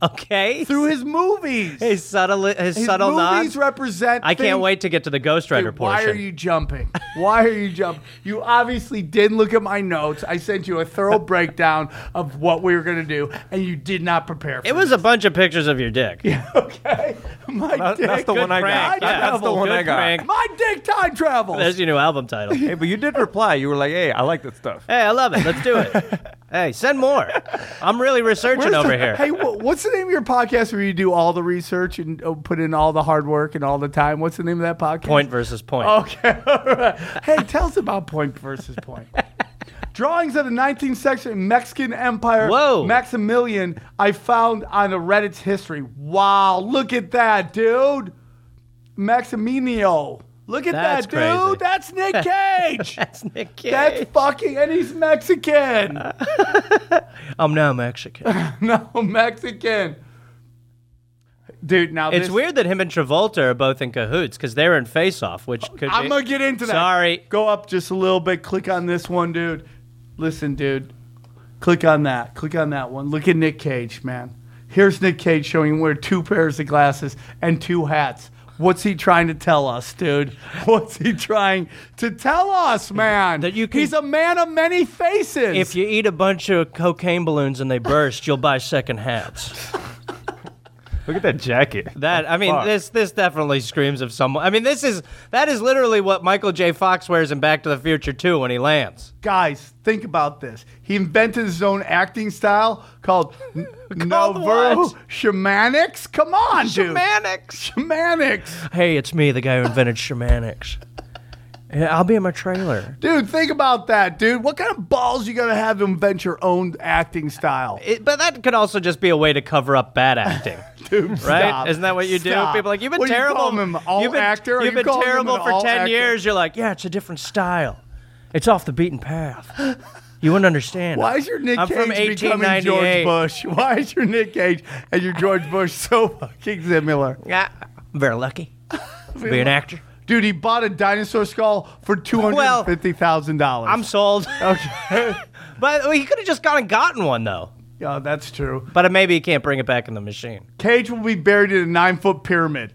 Okay. Through his movies. His subtle, his, His subtle movies nods. represent. I can't things- wait to get to the Ghost Rider Dude, why portion. are you jumping? Why are you jumping? You obviously didn't look at my notes. I sent you a thorough breakdown of what we were going to do, and you did not prepare for It was this. a bunch of pictures of your dick. Okay. My That- dick. that's the one I prank. got. Yeah, That's the travel. one I Good got. prank. My dick time travels. There's your new album title. Hey, but you did reply. You were like, "Hey, I like that stuff." Hey, I love it. Let's do it. Hey, send more. I'm really researching Where's over the- here. Hey, wh- what's the name of your podcast where you do all the research and uh, put in all the hard work and all the time? What's the name of that podcast? Point versus point. Okay. All right. Hey, tell us about Point versus Point. Drawings of the nineteenth century Mexican Empire Whoa. Maximilian I found on the Reddit's history. Wow, look at that, dude. Maximilio. Look at That's that, dude. crazy. That's Nick Cage. That's Nick Cage. That's fucking, and he's Mexican. I'm now Mexican. No, Mexican. Dude, now It's this, weird that him and Travolta are both in cahoots because they're in Face Off, which could I'm be... gonna get into that. Sorry. Go up just a little bit. Click on this one, dude. Listen, dude. Click on that. Click on that one. Look at Nick Cage, man. Here's Nick Cage showing him wear two pairs of glasses and two hats. What's he trying to tell us, dude? What's he trying to tell us, man? That you can- He's a man of many faces. If you eat a bunch of cocaine balloons and they burst, you'll buy second hats. Look at that jacket. That I mean, Fuck. this this definitely screams of someone. I mean, this is that is literally what Michael J. Fox wears in Back to the Future two when he lands. Guys, think about this. He invented his own acting style called n- Called Novo what? Shamanics. Come on, dude. Shamanics. Shamanics. Hey, it's me, the guy who invented shamanics. Yeah, I'll be in my trailer. Dude, think about that, dude. What kind of balls you gotta have to invent your own acting style? It, but that could also just be a way to cover up bad acting. Dude, Right? stop. Isn't that what you do? Stop. People are like, you've been What do you terrible. call him, all you've been, actor? Or You've you been call him terrible an for all ten actor? years. You're like, yeah, it's a different style. It's off the beaten path. You wouldn't understand. Why is your Nick I'm from Cage becoming George eighteen ninety-eight. Bush? Why is your Nick Cage and your George Bush so fucking similar? Yeah, I'm very lucky to be an actor. Dude, he bought a dinosaur skull for two hundred fifty thousand dollars. I'm sold. okay. But well, he could have just gone and gotten one, though. Yeah, that's true. But maybe he can't bring it back in the machine. Cage will be buried in a nine-foot pyramid.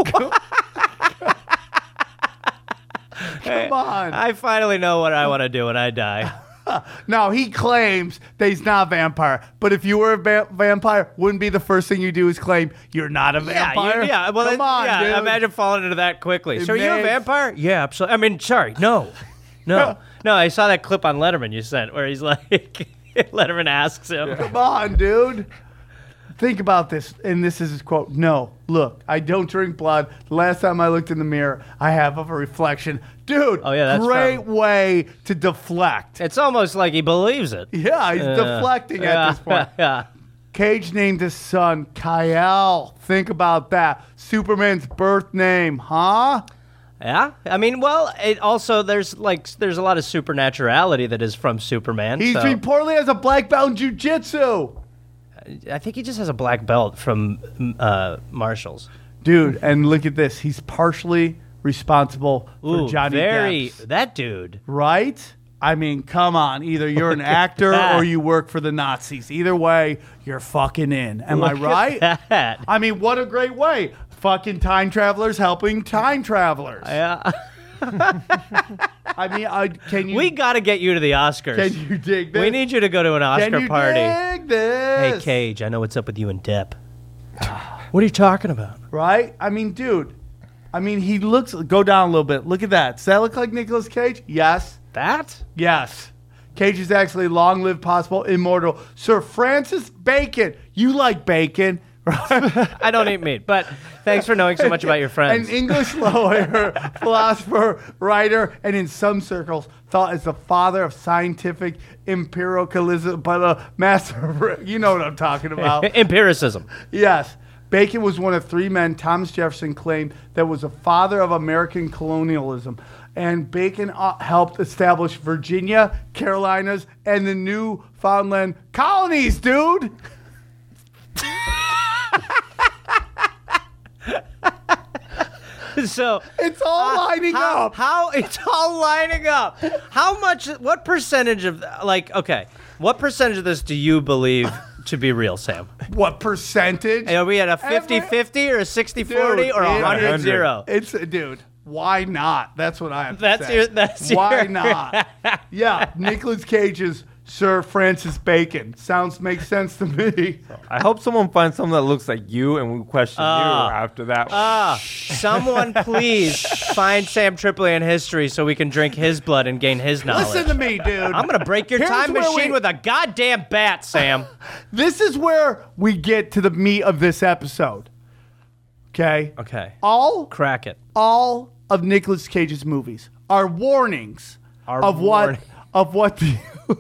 Come on. I finally know what I want to do when I die. Now, he claims that he's not a vampire, but if you were a va- vampire, wouldn't be the first thing you do is claim you're not a Yeah, vampire? you- yeah. Well, Come it- on, yeah, dude. imagine falling into that quickly. It So are you a makes- vampire? Yeah, absolutely. I mean, sorry, no, no, no. I saw that clip on Letterman you sent where he's like, Letterman asks him. Come on, dude. Think about this, and this is his quote. No, look, I don't drink blood. The last time I looked in the mirror, I have of a reflection. Dude, Oh, yeah, that's great from- way to deflect. It's almost like he believes it. Yeah, he's deflecting Yeah, at this point. yeah. Cage named his son Kal. Think about that. Superman's birth name, huh? Yeah, I mean, well, it also there's like there's a lot of supernaturality that is from Superman. He's so reportedly has a black belt in jiu-jitsu. I think he just has a black belt from uh, Marshalls. Dude, and look at this. He's partially responsible for Ooh, Johnny very Depp's. that dude. Right? I mean, come on. Either you're an actor that. or you work for the Nazis. Either way, you're fucking in. Am I Look right? at that. I mean, what a great way. Fucking time travelers helping time travelers. Yeah, I mean, I, can you we got to get you to the Oscars. can you dig this? We need you to go to an Can Oscar you party. dig this? Hey, Cage, I know what's up with you and Depp. What are you talking about? Right? I mean, dude. I mean, he looks. Go down a little bit. Look at that. Does that look like Nicolas Cage? Yes. That? Yes. Cage is actually long lived, possible, immortal. Sir Francis Bacon. You like bacon, right? I don't eat meat, but thanks for knowing so much about your friends. An English lawyer, philosopher, writer, and in some circles thought as the father of scientific empiricalism, but a master of, you know what I'm talking about. Empiricism. Yes. Bacon was one of three men Thomas Jefferson claimed that was the father of American colonialism. And Bacon uh, helped establish Virginia, Carolinas, and the Newfoundland colonies, dude. So It's all lining how, up. how it's all lining up. How much? What percentage of like? Okay, what percentage of this do you believe to be real, Sam? What percentage? Are we at a Every- fifty-fifty or a sixty forty Dude, or a it- one hundred zero? It's dude. Why not? That's what I have to That's say. your- that's Why your- not? Yeah, Nicolas Cage's Sir Francis Bacon sounds makes sense to me. I hope someone finds someone that looks like you and we question Ah. you after that. Ah, someone please find Sam Tripoli in history so we can drink his blood and gain his knowledge. Listen to me, dude. I'm gonna break your Here's time where machine we- with a goddamn bat, Sam. This is where we get to the meat of this episode. Okay. Okay, All crack it. all of Nicolas Cage's movies are warnings Are of warning- what of what the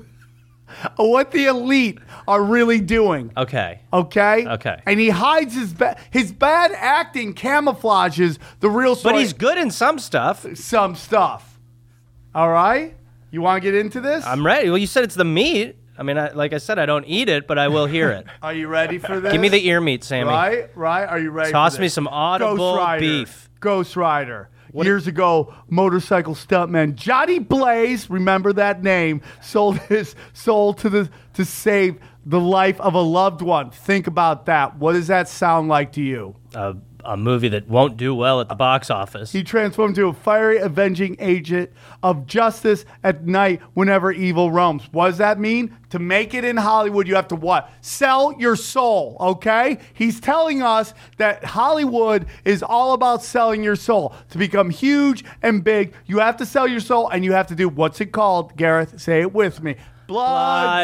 of what the elite are really doing. Okay, Okay. Okay. And he hides his ba- his bad acting camouflages the real story. but he's good in some stuff. some stuff. All right. You want to get into this? I'm ready. Well, you said it's the meat. I mean, I, like I said, I don't eat it, but I will hear it. Are you ready for this? Give me the ear meat, Sammy. Right, right. Are you ready? Toss for me this? some audible Ghost Rider. beef. Ghost Rider. Years ago, motorcycle stuntman Johnny Blaze, remember that name, sold his soul to the to save the life of a loved one. Think about that. What does that sound like to you? A, a movie that won't do well at the box office. He transformed into a fiery, avenging agent of justice at night whenever evil roams. What does that mean? To make it in Hollywood, you have to what? Sell your soul, okay? He's telling us that Hollywood is all about selling your soul. To become huge and big, you have to sell your soul, and you have to do, what's it called, Gareth? Say it with me. Blood, Blood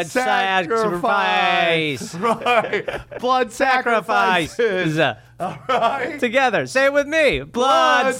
sacrifice. sacrifice. Right. Blood Sacrifice. sacrifices. Uh, All right. Together. Say it with me. Blood,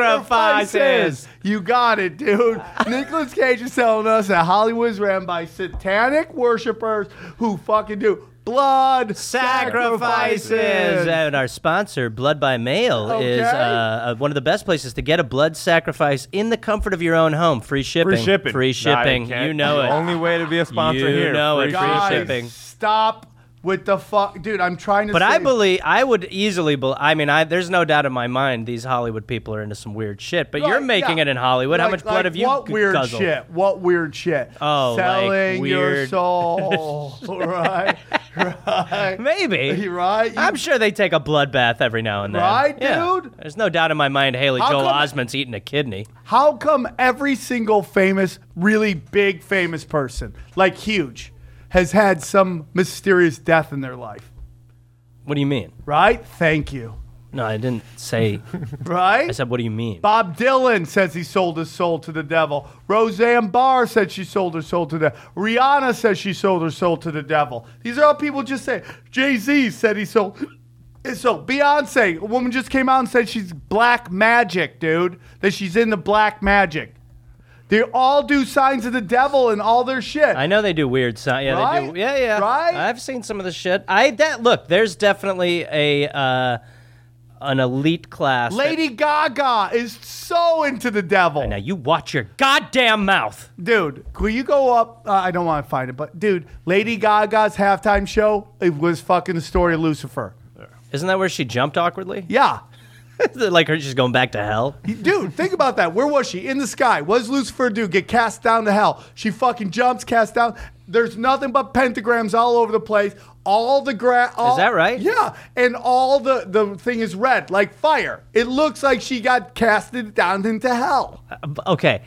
sacrifices. You got it, dude. Nicolas Cage is telling us that Hollywood is ran by satanic worshipers who fucking do blood Sacrifices. sacrifices. And our sponsor, Blood by Mail, is Okay. uh, uh, one of the best places to get a blood sacrifice in the comfort of your own home. Free shipping. Free shipping. Free Nah, shipping. can't. you know the it. only way to be a sponsor You here. know free it. Free Guys, shipping. stop with the fuck, dude. I'm trying to. But say, I believe I would easily. Be, I mean, I, there's no doubt in my mind these Hollywood people are into some weird shit. But Like, you're making yeah. it in Hollywood. How Like- much blood like have you What g- weird guzzled? shit? What weird shit? Oh, like selling your weird- soul, right? Right? Maybe. Right? You- I'm sure they take a bloodbath every now and then. Right, Yeah. dude? There's no doubt in my mind Haley How Joel come- Osment's eating a kidney. How come every single famous, really big famous person, like huge, has had some mysterious death in their life? What do you mean? Right? Thank you. No, I didn't say. Right? I said, what do you mean? Bob Dylan says he sold his soul to the devil. Roseanne Barr said she sold her soul to the Rihanna says she sold her soul to the devil. These are all people just say. Jay-Z said he sold his soul. Beyonce, a woman just came out and said she's black magic, dude. That she's into black magic. They all do signs of the devil and all their shit. I know they do weird signs. Yeah, they Right? do. Yeah, yeah. Right? I've seen some of the shit. I that look. There's definitely a uh, an elite class. that- Lady Gaga is so into the devil. now you watch your goddamn mouth. Dude, will you go up? Uh, I don't want to find it, but dude, Lady Gaga's halftime show, it was fucking the story of Lucifer. Isn't that where she jumped awkwardly? Yeah. Like her just going back to hell. Dude, think about that. Where was she? In the sky. What does Lucifer do? Get cast down to hell. She fucking jumps, cast down. There's nothing but pentagrams all over the place. All the grass. Is that right? Yeah. And all the, the thing is red, like fire. It looks like she got casted down into hell. Okay,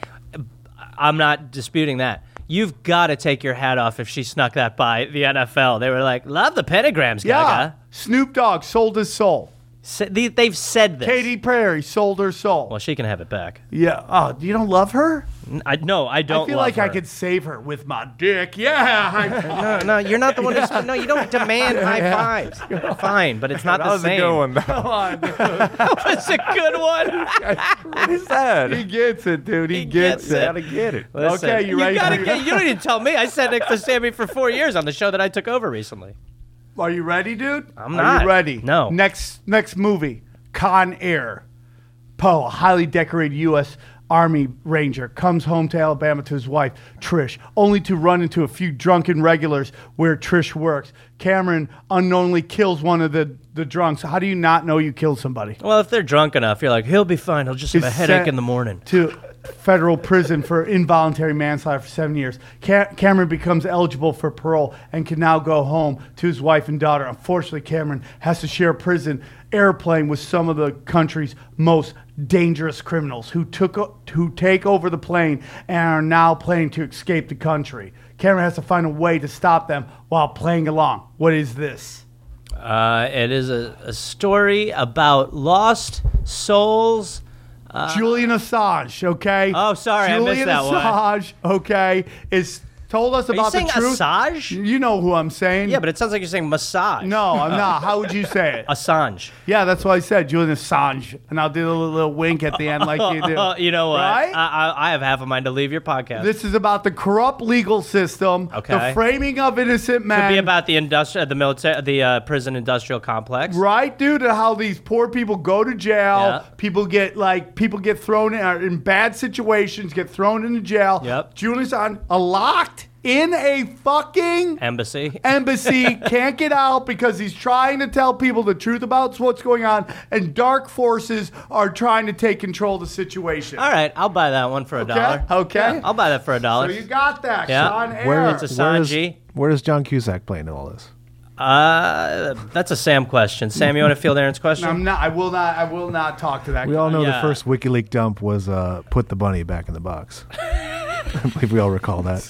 I'm not disputing that. You've got to take your hat off if she snuck that by the N F L. They were like, love the pentagrams, Yeah. Gaga. Snoop Dogg sold his soul. Sa- they- They've said this. Katy Perry sold her soul. Well, she can have it back. Yeah. Oh, you don't love her? N- I, no, I don't I feel love like I her. could save her with my dick. Yeah. I- No, no, you're not the one who's... No, you don't demand high fives. Fine, but it's not That the was same. a good one, though. Come on, dude. That's a good one. What is that? He gets it, dude. He, He gets, gets it. it. Gotta get it. Listen, Okay, you ready Gotta for- get, you don't need to tell me. I sat next to Sammy for four years on the show that I took over recently. Are you ready, dude? I'm Are not. you ready? No. Next next movie, Con Air. Poe, a highly decorated U S Army Ranger, comes home to Alabama to his wife, Trish, only to run into a few drunken regulars where Trish works. Cameron unknowingly kills one of the, the drunks. How do you not know you killed somebody? Well, if they're drunk enough, you're like, he'll be fine. He'll just have a Is headache sent in the morning. To federal prison for involuntary manslaughter for seven years. Ca- Cameron becomes eligible for parole and can now go home to his wife and daughter. Unfortunately, Cameron has to share a prison airplane with some of the country's most dangerous criminals who took who take over the plane and are now planning to escape the country. Cameron has to find a way to stop them while playing along. What is this? Uh, it is a, a story about lost souls. Uh, Julian Assange, okay? Oh, sorry, I Julian missed that one. Assange, okay, is told us Are you about the saying truth. Assange? You know who I'm saying. Yeah, but it sounds like you're saying massage. No, I'm not. How would you say it? Assange. Yeah, that's what I said, Julian Assange. And I'll do a little, little wink at the end like you do. You know what? Right? I, I, I have half a mind to leave your podcast. This is about the corrupt legal system, Okay. the framing of innocent men. Could be about the industri- the military, the uh, prison industrial complex. Right, dude, and how these poor people go to jail. Yeah. People get like people get thrown in, are in bad situations, get thrown into jail. Yep. Julian Assange uh, locked in a fucking Embassy. embassy, can't get out because he's trying to tell people the truth about what's going on, and dark forces are trying to take control of the situation. All right, I'll buy that one for a Okay, dollar. okay. Yeah, I'll buy that for a So dollar. you got that, Yeah. Sean Air. Where, It's a where, does, Sanji. where does John Cusack play in all this? Uh, that's a Sam question. Sam, you want to field Aaron's question? I'm not. I will not. I will not talk to that. We guy. all know Yeah. the first WikiLeaks dump was uh, put the bunny back in the box. I believe we all recall that.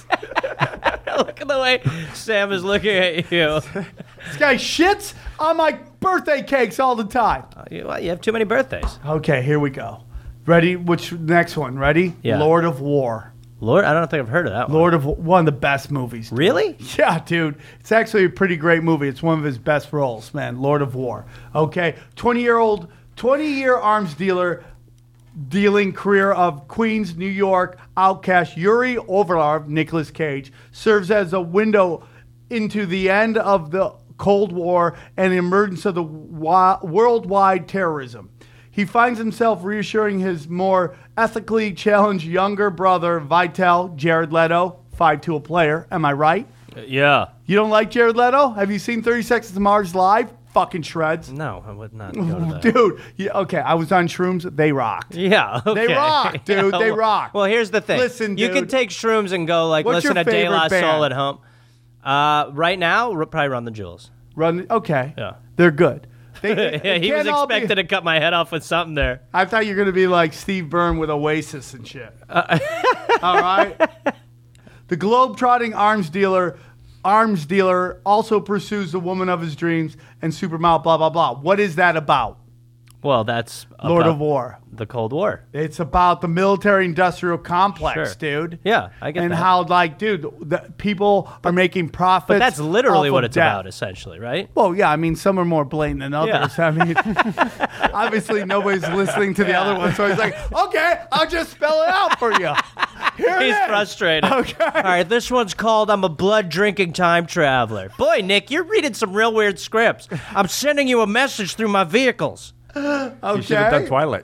Look at the way Sam is looking at you. This guy shits on my birthday cakes all the time. you, well, you have too many birthdays. Okay, here we go. Ready? Which next one? Ready? Yeah. Lord of War. Lord, I don't think I've heard of that one. Lord of War, one of the best movies. dude. Really? Yeah, dude. It's actually a pretty great movie. It's one of his best roles, man. Lord of War. Okay, twenty-year-old, twenty-year arms dealer, dealing career of Queens, New York outcast Yuri Overlov, Nicolas Cage, serves as a window into the end of the Cold War and the emergence of the wi- worldwide terrorism. He finds himself reassuring his more ethically challenged younger brother, Vital, Jared Leto, five tool player. Am I right? Yeah. You don't like Jared Leto? Have you seen thirty Seconds to Mars live? Fucking shreds. No, I would not go to that. Dude, yeah, okay, I was on shrooms. They rocked. Yeah, okay. They rock, dude. They well- rock. Well, here's the thing. Listen, you dude. can take shrooms and go like What's listen your to De La favorite Soul band? at home. Uh, right now, r- probably Run the Jewels. Run. Okay. Yeah. They're good. They, Yeah, they he was can't all be- expected to cut my head off with something there. I thought you were going to be like Steve Byrne with Oasis and shit. Uh, All right. The globe-trotting arms dealer, arms dealer also pursues the woman of his dreams and supermodel, blah, blah, blah. What is that about? Well, that's Lord about of War. the Cold War. It's about the military-industrial complex, Sure. dude. Yeah, I get and that. how, like, dude, the people are making profits. But that's literally off what of it's death. about, essentially, right? Well, yeah, I mean, some are more blatant than others. Yeah. I mean, obviously nobody's listening to the other one, so he's like, okay, I'll just spell it out for you. Here it He's is. frustrated. Okay. All right, this one's called I'm a Blood Drinking Time Traveler. Boy, Nick, you're reading some real weird scripts. I'm sending you a message through my vehicles. Okay. You should have done Twilight.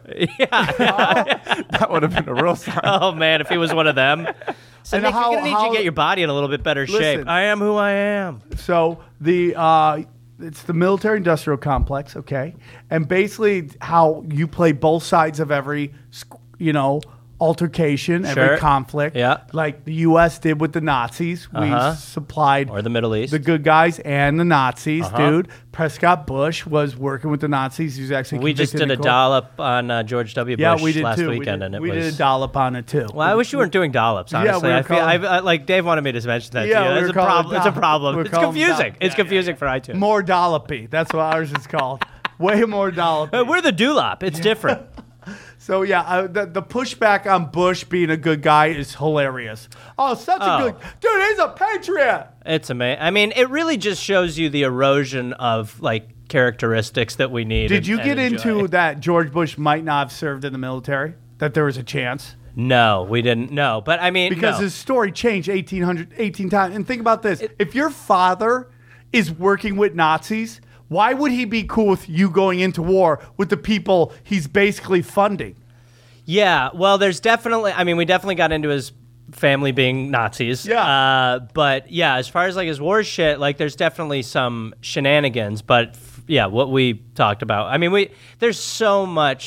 That would have been a real sign. Oh, man, if he was one of them. So, And Nick, how- you're going to need how- you to get your body in a little bit better shape. Listen. I am who I am. So the uh, it's the military-industrial complex, okay, and basically how you play both sides of every, sc- you know, altercation, Sure. every conflict. Yeah. Like the U S did with the Nazis. Uh-huh. We supplied Or the Middle East. the good guys and the Nazis, Uh-huh. dude. Prescott Bush was working with the Nazis. He was actually We just convicted did a in court. dollop on uh, George W. Yeah, Bush we did last too. We weekend, did- and it we was. did a dollop on it too. Well, I wish you weren't doing dollops. Honestly, we were I feel calling- I, I, like Dave wanted me to mention that. Yeah, to you. we It's were a calling problem. It's a dollop. problem. We were It's calling confusing. dollop. It's Yeah, confusing for iTunes. More dollopy. That's what ours is called. Way more dollopy. But we're the doolop. It's different. So yeah, uh, the, the pushback on Bush being a good guy is hilarious. Oh, such Oh. a good dude. He's a patriot. It's amazing. I mean, it really just shows you the erosion of like characteristics that we need. Did and- you and get enjoy. into that George Bush might not have served in the military? That there was a chance No, we didn't. No, but I mean, because no. his story changed eighteen hundred, eighteen times. And think about this: if your father is working with Nazis, why would he be cool with you going into war with the people he's basically funding? Yeah, well, there's definitely. I mean, we definitely got into his family being Nazis. Yeah. Uh, but yeah, as far as like his war shit, like there's definitely some shenanigans. But f- yeah, what we talked about. I mean, we there's so much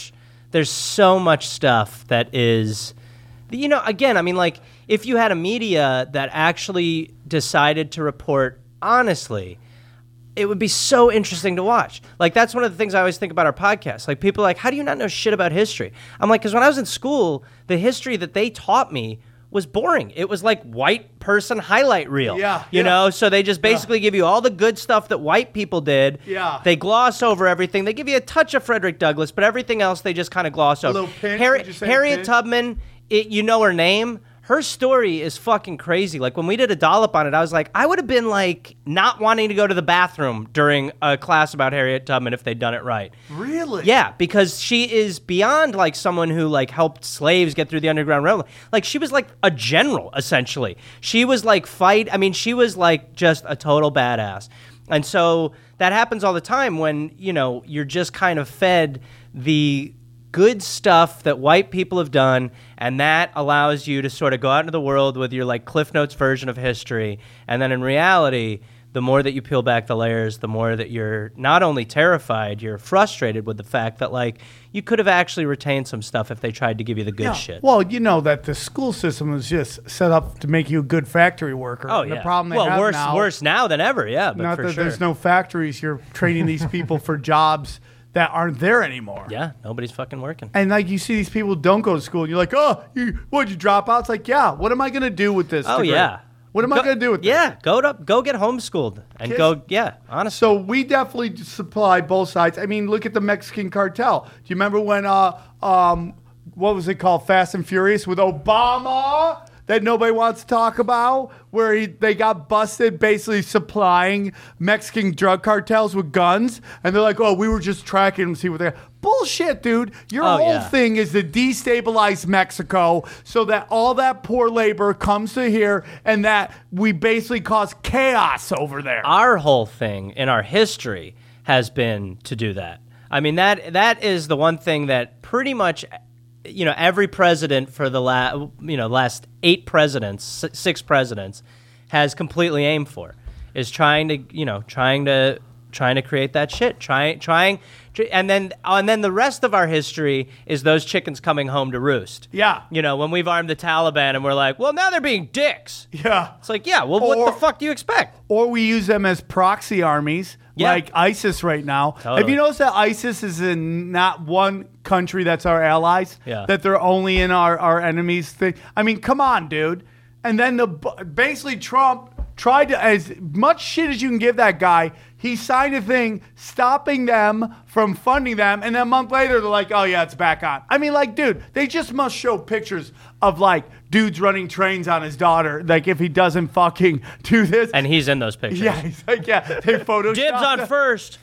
there's so much stuff that is, you know, again, I mean, like, if you had a media that actually decided to report honestly, it would be so interesting to watch. Like, that's one of the things I always think about our podcast. Like, people are like, how do you not know shit about history? I'm like, because when I was in school, the history that they taught me was boring. It was like white person highlight reel. Yeah. You yeah. know, so they just basically yeah. give you all the good stuff that white people did. Yeah. They gloss over everything. They give you a touch of Frederick Douglass, but everything else they just kind of gloss over. A little pinch, Harry, would you say Harriet pinch? Tubman, it, you know her name. Her story is fucking crazy. Like, when we did a dollop on it, I was like, I would have been, like, not wanting to go to the bathroom during a class about Harriet Tubman if they'd done it right. Really? Yeah, because she is beyond, like, someone who, like, helped slaves get through the Underground Railroad. Like, she was, like, a general, essentially. She was, like, fight. I mean, she was, like, just a total badass. And so that happens all the time when, you know, you're just kind of fed the good stuff that white people have done, and that allows you to sort of go out into the world with your like Cliff Notes version of history. And then in reality, the more that you peel back the layers, the more that you're not only terrified, you're frustrated with the fact that like you could have actually retained some stuff if they tried to give you the good Yeah. shit. Well, you know that the school system was just set up to make you a good factory worker. Oh And yeah. The problem they well, have worse, now, worse now than ever. Yeah, but not for that sure. there's no factories, you're training these people for jobs that aren't there anymore. Yeah, nobody's fucking working. And like you see these people who don't go to school, and you're like, oh, you, what'd you drop out? It's like, yeah, what am I going to do with this? Oh degree? yeah. What am Go- I going to do with this? Yeah, go to go get homeschooled and Kids- go. Yeah, honestly. So we definitely supply both sides. I mean, look at the Mexican cartel. Do you remember when, uh, um, what was it called, Fast and Furious with Obama? That nobody wants to talk about, where he, they got busted basically supplying Mexican drug cartels with guns, and they're like, "Oh, we were just tracking them to see what they got." Bullshit, dude. Your Oh, whole yeah. thing is to destabilize Mexico so that all that poor labor comes to here, and that we basically cause chaos over there. Our whole thing in our history has been to do that. I mean, that that is the one thing that pretty much, you know, every president for the last, you know, last eight presidents, s- six presidents, has completely aimed for, is trying to, you know, trying to, trying to create that shit, trying, trying, tr- and then, and then the rest of our history is those chickens coming home to roost. Yeah. You know, when we've armed the Taliban and we're like, well, now they're being dicks. Yeah. It's like, yeah, well, what Or- the fuck do you expect? Or we use them as proxy armies, Yeah. like ISIS right now. Totally. Have you noticed that ISIS is in not one country that's our allies? Yeah. That they're only in our, our enemies' thing? I mean, come on, dude. And then the basically Trump tried to, as much shit as you can give that guy, he signed a thing stopping them from funding them, and then a month later they're like, oh yeah, it's back on. I mean, like, dude, they just must show pictures of like dudes running trains on his daughter, like if he doesn't fucking do this. And he's in those pictures. Yeah, he's like, yeah, they photoshopped Dibs on him. first.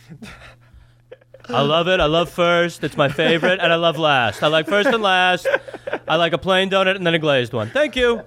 I love it. I love first. It's my favorite. And I love last. I like first and last. I like a plain donut and then a glazed one. Thank you.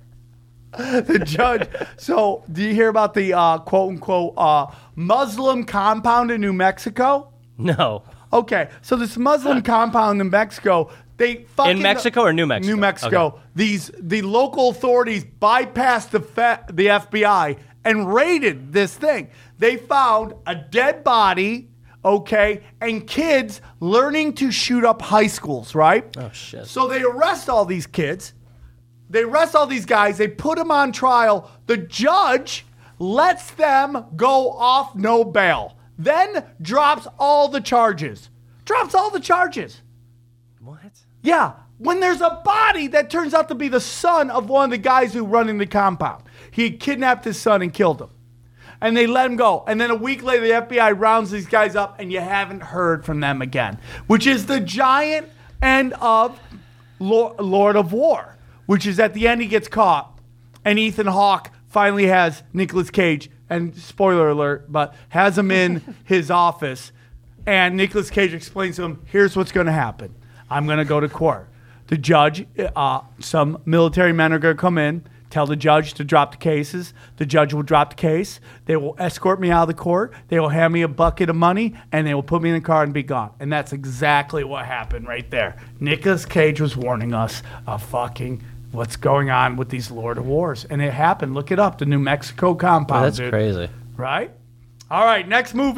The judge. So, do you hear about the uh, quote unquote uh, Muslim compound in New Mexico? No. Okay, so this Muslim compound in Mexico, they fucking In Mexico or New Mexico? New Mexico. Okay. These the local authorities bypassed the fe- the F B I and raided this thing. They found a dead body, okay, and kids learning to shoot up high schools, right? Oh, shit. So they arrest all these kids. They arrest all these guys. They put them on trial. The judge lets them go off no bail. Then drops all the charges. Drops all the charges. What? Yeah. When there's a body that turns out to be the son of one of the guys who running the compound. He kidnapped his son and killed him. And they let him go. And then a week later, the F B I rounds these guys up, and you haven't heard from them again. Which is the giant end of Lord, Lord of War. Which is at the end he gets caught. And Ethan Hawke finally has Nicolas Cage, and spoiler alert, but has him in his office. And Nicolas Cage explains to him, here's what's going to happen. I'm going to go to court. The judge, uh, some military men are going to come in, tell the judge to drop the cases. The judge will drop the case. They will escort me out of the court. They will hand me a bucket of money, and they will put me in the car and be gone. And that's exactly what happened right there. Nicolas Cage was warning us of fucking what's going on with these Lord of Wars. And it happened. Look it up. The New Mexico compound. Oh, that's dude. crazy. Right? All right, next movie.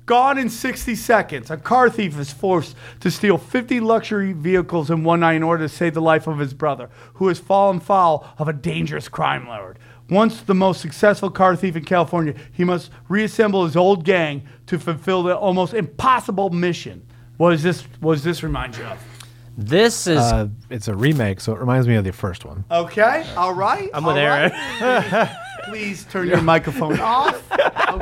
Gone in sixty seconds. A car thief is forced to steal fifty luxury vehicles in one night in order to save the life of his brother, who has fallen foul of a dangerous crime lord. Once the most successful car thief in California, he must reassemble his old gang to fulfill the almost impossible mission. What does this, what does this remind you of? This is. Uh, it's a remake, so it reminds me of the first one. Okay, all right. I'm with all Aaron. right. Please turn your microphone off. Okay. All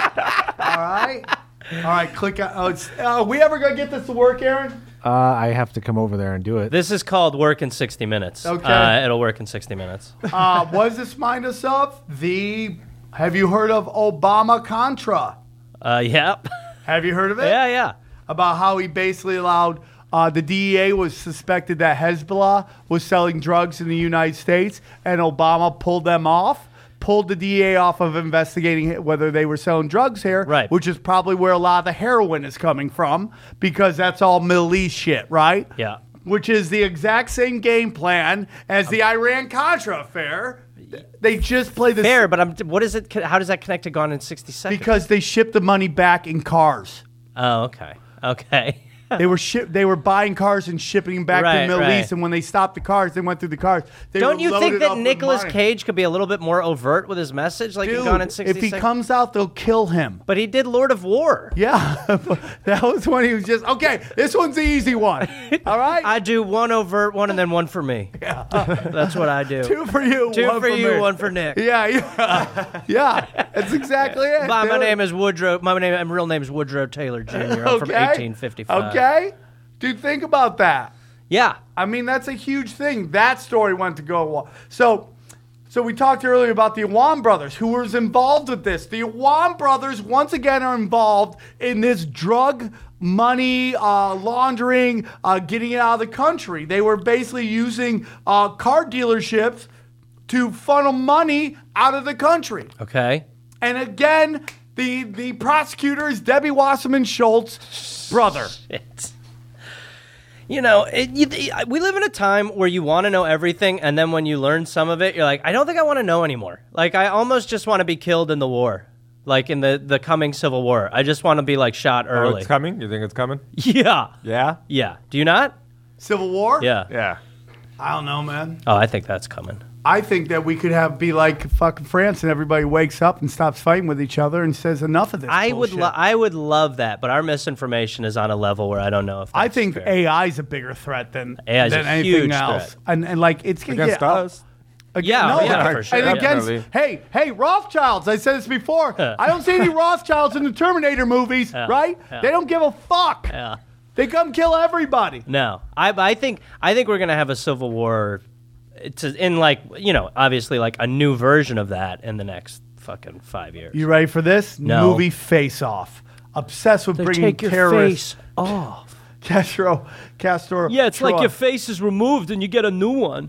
right. All right, click on. Oh, it's, uh, are we ever going to get this to work, Aaron? Uh, I have to come over there and do it. This is called Work in sixty minutes. Okay. Uh, it'll work in sixty minutes. Uh, what does this remind us of? The, have you heard of Obama Contra? Uh, yep. Have you heard of it? Yeah, yeah. About how he basically allowed, uh, the D E A was suspected that Hezbollah was selling drugs in the United States, and Obama pulled them off. Pulled the D E A off of investigating whether they were selling drugs here, Right. which is probably where a lot of the heroin is coming from, because that's all Middle East shit, right? Yeah. Which is the exact same game plan as the Iran-Contra affair. They just play this Fair, but I'm. What is it? How does that connect to Gone in sixty seconds? because they ship the money back in cars. Oh, okay. Okay. They were ship. They were buying cars and shipping them back to Right, the Middle right. East, and when they stopped the cars, they went through the cars. They Don't were you loaded think up that with Nicolas money. Cage could be a little bit more overt with his message, like in Dude, Gone in sixty if he seconds? comes out, they'll kill him. But he did Lord of War. Yeah, that was when he was just, okay, this one's the easy one. All right? I do one overt one and then one for me. Yeah. That's what I do. Two for you, Two one for you, me. one for Nick. Yeah, yeah. Yeah, that's exactly it. My, my dude. name is Woodrow. My name, my real name is Woodrow Taylor Junior I'm from eighteen fifty-five. Okay? Dude, think about that. Yeah. I mean, that's a huge thing. That story went to go. So, so we talked earlier about the Iwan brothers, who was involved with this. The Iwan brothers, once again, are involved in this drug money uh, laundering, uh, getting it out of the country. They were basically using uh, car dealerships to funnel money out of the country. Okay. And again, the the prosecutor is Debbie Wasserman Schultz, brother. Shit. You know, it, you, we live in a time where you want to know everything, and then when you learn some of it, you're like, I don't think I want to know anymore. Like, I almost just want to be killed in the war, like in the, the coming Civil War. I just want to be, like, shot Oh, early. it's coming? You think it's coming? Yeah. Yeah? Yeah. Do you not? Civil War? Yeah. Yeah. I don't know, man. Oh, I think that's coming. I think that we could have be like fucking France, and everybody wakes up and stops fighting with each other and says enough of this. I would, bullshit. lo- I would love that, but our misinformation is on a level where I don't know if. That's I think fair. A I is a bigger threat than, A I is than a anything huge else, threat. and and like it's gonna Against get us? Ag- Yeah, no, yeah, for sure. And against, Definitely. hey, hey, Rothschilds. I said this before. I don't see any Rothschilds in the Terminator movies, Yeah, right? yeah. They don't give a fuck. Yeah. They come kill everybody. No, I, I think I think we're gonna have a civil war, to, in like you know obviously like a new version of that in the next fucking five years. You ready for this No. movie? Face Off. Obsessed with They bringing take your terrorists. face off. Castro, Castro. Yeah, it's like Troy. your face is removed and you get a new one.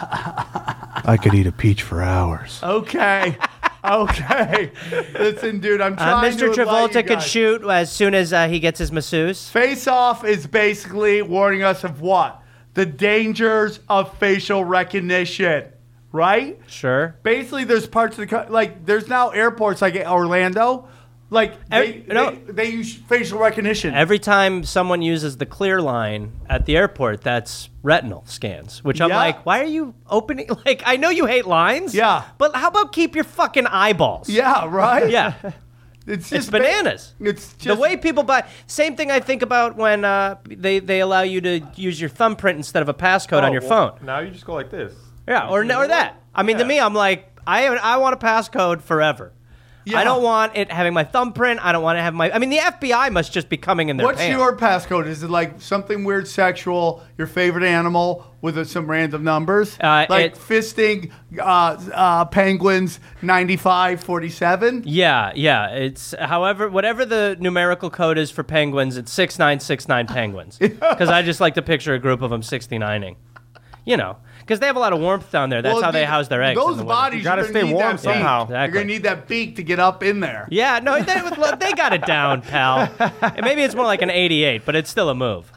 I could eat a peach for hours. Okay. Okay. Listen, dude, I'm Uh, trying Mister to enlighten Travolta you could guys. shoot as soon as uh, he gets his masseuse. Face Off is basically warning us of what? The dangers of facial recognition, right? Sure. Basically, there's parts of the co- like there's now airports like Every- Orlando, like they, no. they, they use facial recognition. Every time someone uses the clear line at the airport, that's retinal scans, which I'm Yeah. like, why are you opening? Like, I know you hate lines. Yeah. But how about keep your fucking eyeballs? yeah, right. Yeah. it's It's just ba- bananas. it's The just way people buy. Same thing I think about when uh, they, they allow you to use your thumbprint instead of a passcode on your Oh, well, phone. Now you just go like this. Yeah, or, or that. I mean, to Yeah. me, I'm like, I I want a passcode forever. Yeah. I don't want it having my thumbprint. I don't want to have my. I mean, the F B I must just be coming in their What's pants. your passcode? Is it like something weird sexual, your favorite animal with uh, some random numbers? Uh, like it- fisting uh, uh, penguins ninety-five forty-seven? Yeah, yeah. It's however whatever the numerical code is for penguins, it's six nine six nine penguins. Because I just like to picture a group of them sixty-nining. You know, because they have a lot of warmth down there. That's Well, how they the- house their eggs. in Those the winter. bodies, You gotta you're gonna stay need warm that beak. somehow. Exactly. You're going to need that beak to get up in there. Yeah, no, they, they got it down, pal. And maybe it's more like an eighty-eight, but it's still a move.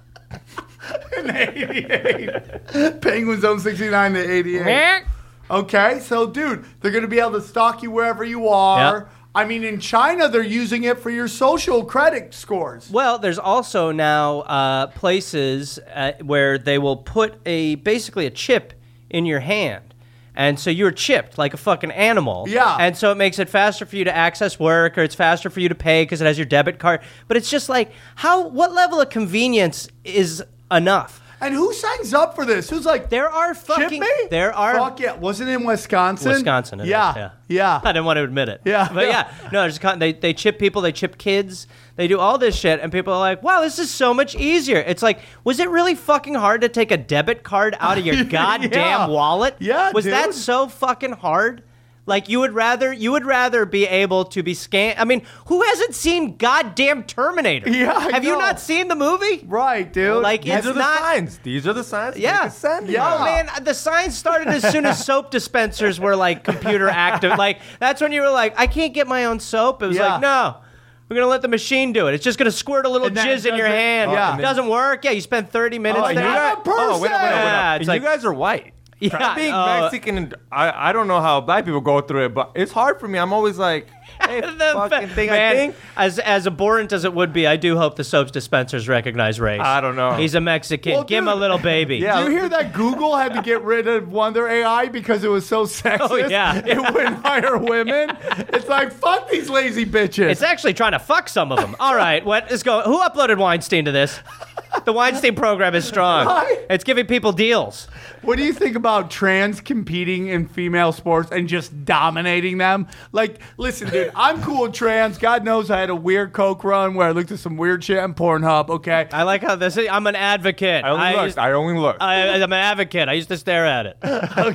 eighty-eight. Penguins own sixty-nine to eighty-eight. Okay, so dude, they're going to be able to stalk you wherever you are. I mean, in China, they're using it for your social credit scores. Well, there's also now uh, places uh, where they will put a basically a chip in your hand. And so you're chipped like a fucking animal. Yeah. And so it makes it faster for you to access work, or it's faster for you to pay because it has your debit card. But it's just like, how? What level of convenience is enough? And who signs up for this? Who's like, There are chip fucking... me? There are... Fuck yeah. Wasn't it in Wisconsin? Wisconsin. It yeah. is, yeah. Yeah. I didn't want to admit it. Yeah. But yeah, no, there's con- they they chip people, they chip kids, they do all this shit, and people are like, "Wow, this is so much easier." It's like, was it really fucking hard to take a debit card out of your goddamn Yeah. wallet? Yeah, was dude. that so fucking hard? Like you would rather you would rather be able to be scanned. I mean, who hasn't seen goddamn Terminator? Yeah, I have you know. not seen the movie? Right, dude. Like These it's are the not. signs. These are the signs. Yeah. Make a send. Yeah. Oh man, the signs started as soon as soap dispensers were like computer active. Like that's when you were like, I can't get my own soap. It was Yeah. like, no, we're gonna let the machine do it. It's just gonna squirt a little And that jizz in your doesn't- hand. yeah. It doesn't work. Yeah, you spend thirty minutes Oh, and there. you I'm guys, a person. oh, wait, wait, wait, wait. Yeah, And it's you like- guys are white. Yeah, Try being oh. Mexican, and I, I don't know how black people go through it, but it's hard for me. I'm always like, hey, The fucking fa- thing. man, I think as as abhorrent as it would be, I do hope the soap dispensers recognize race. I don't know. He's a Mexican. Well, Give him a dude, little baby. Yeah. Do you hear that Google had to get rid of one of their A I because it was so sexist? Oh, yeah. It wouldn't hire women. It's like, fuck these lazy bitches. It's actually trying to fuck some of them. All right, what is going? Who uploaded Weinstein to this? The Weinstein program is strong. Right. It's giving people deals. What do you think about trans competing in female sports and just dominating them? Like, listen, dude, I'm cool with trans. God knows I had a weird Coke run where I looked at some weird shit on Pornhub, okay? I like how this is. I'm an advocate. I only I looked. used- I only looked. I, I'm an advocate. I used to stare at it.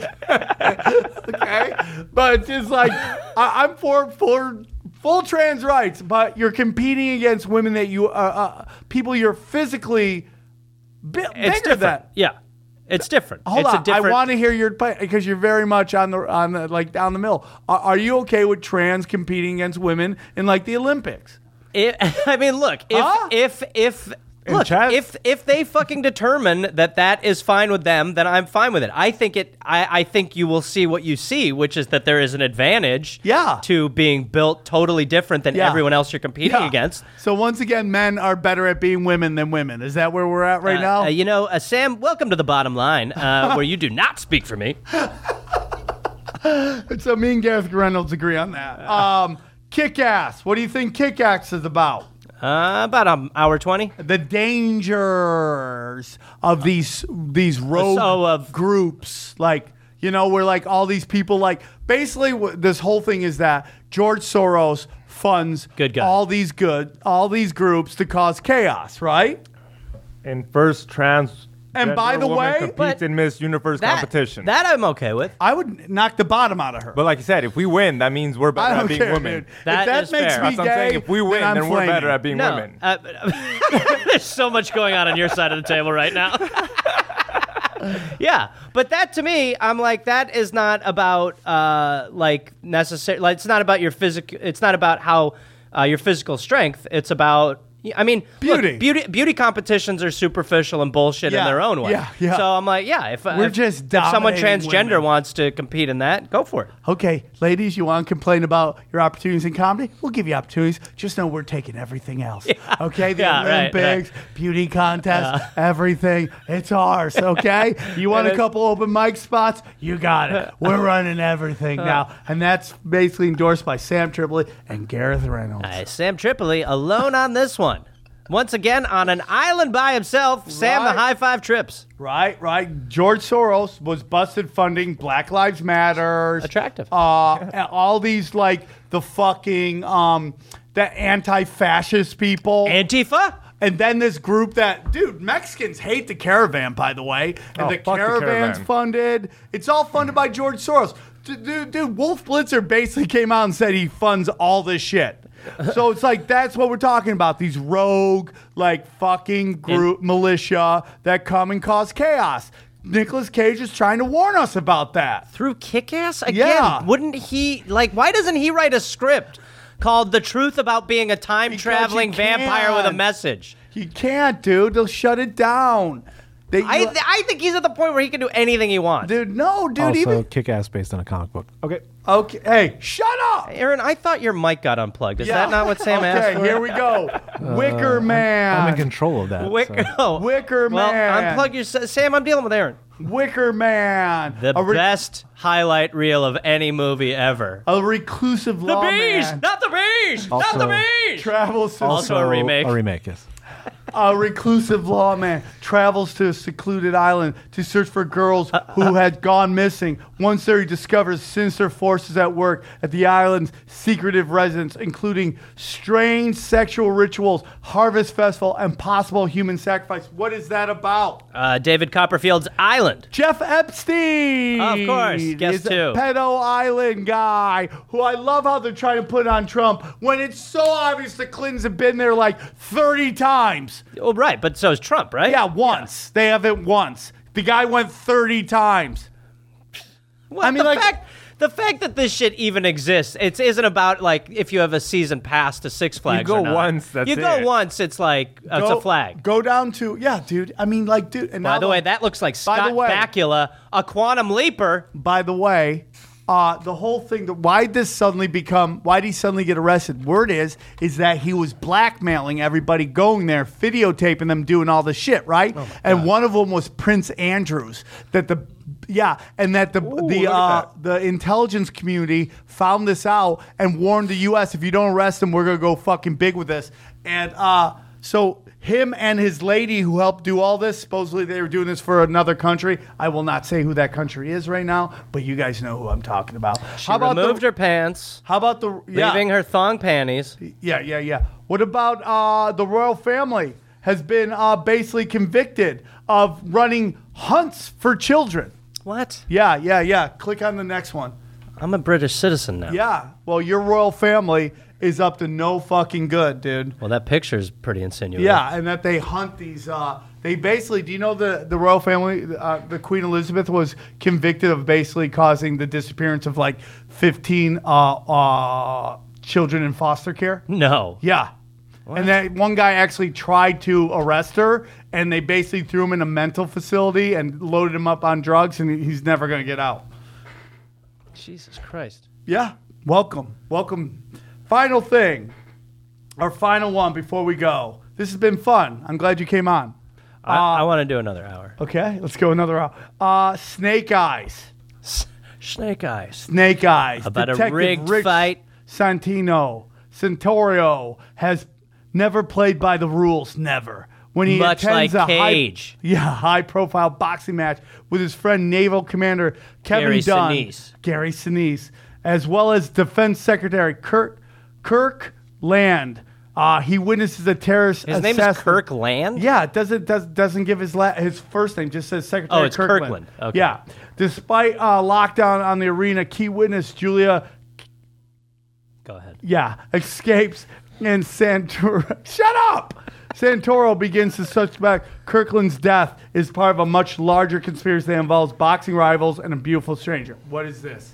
Okay? But it's just like, I, I'm for, for full trans rights, but you're competing against women that you, uh, uh, people you're physically bi- It's bigger different. than. Yeah, it's different. Hold it's on, a different. I want to hear your because you're very much on the on the like down the middle. Are, are you okay with trans competing against women in like the Olympics? It, I mean, look, if Huh? if if look, chess? if if they fucking determine that that is fine with them, then I'm fine with it. I think it. I, I think you will see what you see, which is that there is an advantage. Yeah. To being built totally different than Yeah. everyone else you're competing Yeah. against. So once again, men are better at being women than women. Is that where we're at right Uh, now? uh, you know, uh, Sam, welcome to the bottom line, uh, where you do not speak for me. So me and Gareth Reynolds agree on that. Um, Kick-Ass. What do you think Kick-Ass is about? Uh, about an hour twenty. The dangers of these these rogue So of- groups, like you know, where like all these people, like basically what this whole thing is that George Soros funds Good guy. all these good all these groups to cause chaos, right? And first trans. And by the woman way- competes But in Miss Universe That, competition. that I'm okay with. I would knock the bottom out of her. but like you said, if we win, that means we're I better don't at being care, women. dude. That if that is makes fair. me That's what I'm saying. gay, If we win, then, then, I'm we're flaming. better at being No, women. uh, there's so much going on on your side of the table right now. Yeah, but that to me, I'm like, that is not about uh, like necessary. Like, it's not about your physical. It's not about how uh, your physical strength. It's about. I mean, look, Beauty. beauty, beauty competitions are superficial and bullshit Yeah, in their own way. yeah, yeah. So I'm like, yeah, if We're if, just if someone dominating transgender women. wants to compete in that, go for it. Okay, ladies, you want to complain about your opportunities in comedy? We'll give you opportunities. Just know we're taking everything else. Okay, the Yeah, right, Olympics, beauty contests, everything. It's ours. Okay, you want a couple open mic spots? You got it. We're running everything now, and that's basically endorsed by Sam Tripoli and Gareth Reynolds. Uh, Sam Tripoli alone on this one. Once again, on an island by himself, Sam the Right. high five trips. Right, right. George Soros was busted funding Black Lives Matters. Attractive. Uh, all these like the fucking um, the anti-fascist people. Antifa? And then this group that, dude, Mexicans hate the caravan, by the way. And Oh, the fuck the caravan's caravan. funded. It's all funded by George Soros. Dude, dude, dude, Wolf Blitzer basically came out and said he funds all this shit. So it's like, that's what we're talking about. These rogue, like, fucking group militia that come and cause chaos. Nicolas Cage is trying to warn us about that. Through Kick-Ass? Again, Yeah. wouldn't he, like, why doesn't he write a script called The Truth About Being a Time-Traveling Because you Vampire with a can't. Message? You can't, dude. They'll shut it down. That I, you- th- I think he's at the point where he can do anything he wants. dude, no, dude, also, even Kick-Ass based on a comic book. Okay. okay. Hey, shut up. Aaron, I thought your mic got unplugged. Is that not what Sam okay, asked for? here we go. Wicker Man. I'm in control of that. Wick- so. oh. Wicker Well, Man. unplug your Sam. I'm dealing with Aaron. Wicker Man. The a, re- best highlight reel of any movie ever. a reclusive The lawman. bees, not the bees, not Also- the bees. Travels to Also a remake. A remake, yes. A reclusive lawman travels to a secluded island to search for girls who had gone missing. Once there, he discovers sinister forces at work at the island's secretive residence, including strange sexual rituals, harvest festival, and possible human sacrifice. What is that about? Uh, David Copperfield's Island. Jeff Epstein. Of course, guess is a two. pedo island guy who I love how they're trying to put on Trump when it's so obvious the Clintons have been there like thirty times. Oh, right, but so is Trump, right? Yeah, once. They have it once. The guy went thirty times. Well, I mean, the like- fact the fact that this shit even exists, it isn't about like if you have a season pass to Six Flags. go or not. once, that's you go it. once. It's like uh, it's Go- a flag. Go down to, yeah, dude. I mean, like, dude. And By now the way, that looks like By the Scott way- Bakula, a quantum leaper. by the way, uh, the whole thing, the, why did this suddenly become, why did he suddenly get arrested? Word is, is that he was blackmailing everybody going there, videotaping them doing all the shit, right? And one of them was Prince Andrews. That the, yeah, and that the the look at uh, that. the intelligence community found this out and warned the U S if you don't arrest him, we're gonna go fucking big with this. And uh, so him and his lady who helped do all this, supposedly they were doing this for another country. I will not say who that country is right now, but you guys know who I'm talking about. She removed the, her pants, How about the yeah, leaving her thong panties. yeah, yeah, yeah. What about uh, the royal family has been uh, basically convicted of running hunts for children? What? Yeah, yeah, yeah. Click on the next one. I'm a British citizen now. Yeah. Well, your royal family is up to no fucking good, dude. Well, that picture's pretty insinuating. Yeah, and that they hunt these. Uh, they basically, do you know the the royal family? Uh, the Queen Elizabeth was convicted of basically causing the disappearance of like fifteen uh, uh, children in foster care. No. Yeah. And that one guy actually tried to arrest her, and they basically threw him in a mental facility and loaded him up on drugs, and he's never going to get out. Jesus Christ. Yeah. Welcome. Welcome. Final thing. Our final one before we go. This has been fun. I'm glad you came on. I, I want to do another hour. Okay, let's go another hour. Uh, Snake Eyes. Snake Eyes. Snake Eyes. About a Detective rigged Rick fight. Santino. Centaurio has never played by the rules. Never. When he Much attends like a high, Cage. yeah, high-profile boxing match with his friend Naval Commander Kevin Gary Dunn, Sinise. Gary Sinise, as well as Defense Secretary Kirk Kirk Land. Uh, he witnesses a terrorist His name is assassin- Kirk Land? Yeah, it doesn't does, doesn't give his la- his first name. Just says Secretary Oh, it's Kirkland. Kirkland. Okay. Yeah. Despite uh, lockdown on the arena, key witness Julia, Go ahead. yeah, escapes, and Santoro. Shut up. Santoro begins to suspect Kirkland's death is part of a much larger conspiracy that involves boxing rivals and a beautiful stranger. What is this?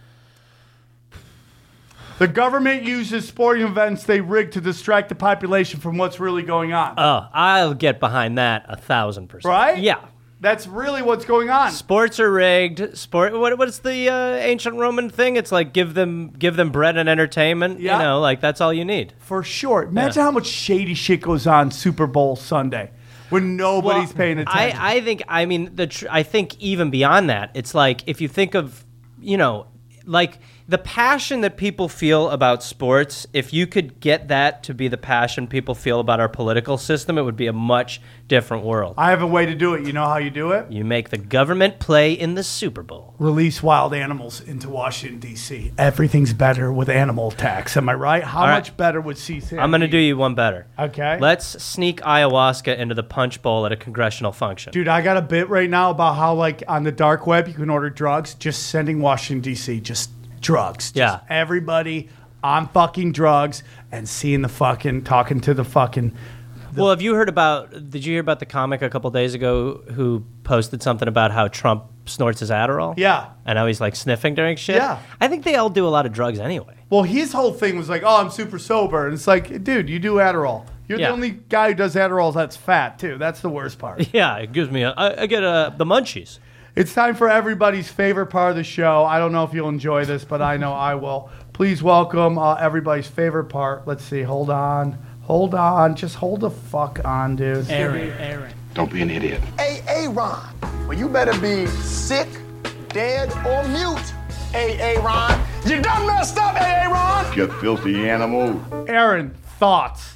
The government uses sporting events they rig to distract the population from what's really going on. Oh, I'll get behind that a thousand percent. Right? Yeah. That's really what's going on. Sports are rigged. Sport. What? What's the uh, ancient Roman thing? It's like give them, give them bread and entertainment. Yeah. You know, like that's all you need. For sure. Imagine Yeah. how much shady shit goes on Super Bowl Sunday when nobody's Well, paying attention. I, I think. I mean, the. Tr- I think even beyond that, it's like if you think of, you know, like the passion that people feel about sports. If you could get that to be the passion people feel about our political system, it would be a much different world. I have a way to do it. You know how you do it? You make the government play in the Super Bowl. Release wild animals into Washington, D C Everything's better with animal tax. Am I right? How All right. much better would C S A M I'm going to be? do you one better. Okay. Let's sneak ayahuasca into the punch bowl at a congressional function. Dude, I got a bit right now about how, like, on the dark web, you can order drugs. Just sending Washington, D C Just drugs. Just Yeah. everybody on fucking drugs and seeing the fucking, talking to the fucking. Well, have you heard about, did you hear about the comic a couple days ago who posted something about how Trump snorts his Adderall? Yeah. And how he's like sniffing during shit? Yeah. I think they all do a lot of drugs anyway. Well, his whole thing was like, oh, I'm super sober. And it's like, dude, you do Adderall. You're Yeah. the only guy who does Adderall that's fat, too. That's the worst part. Yeah, it gives me. A, I, I get uh, the munchies. It's time for everybody's favorite part of the show. I don't know if you'll enjoy this, but I know I will. Please welcome uh, everybody's favorite part. Let's see. Hold on. Hold on. Just hold the fuck on, dude. Aaron, Aaron. Don't be an idiot. Hey, Aaron, well, you better be sick, dead, or mute. Hey, Aaron, you done messed up, hey, Aaron. You filthy animal. Aaron, thoughts?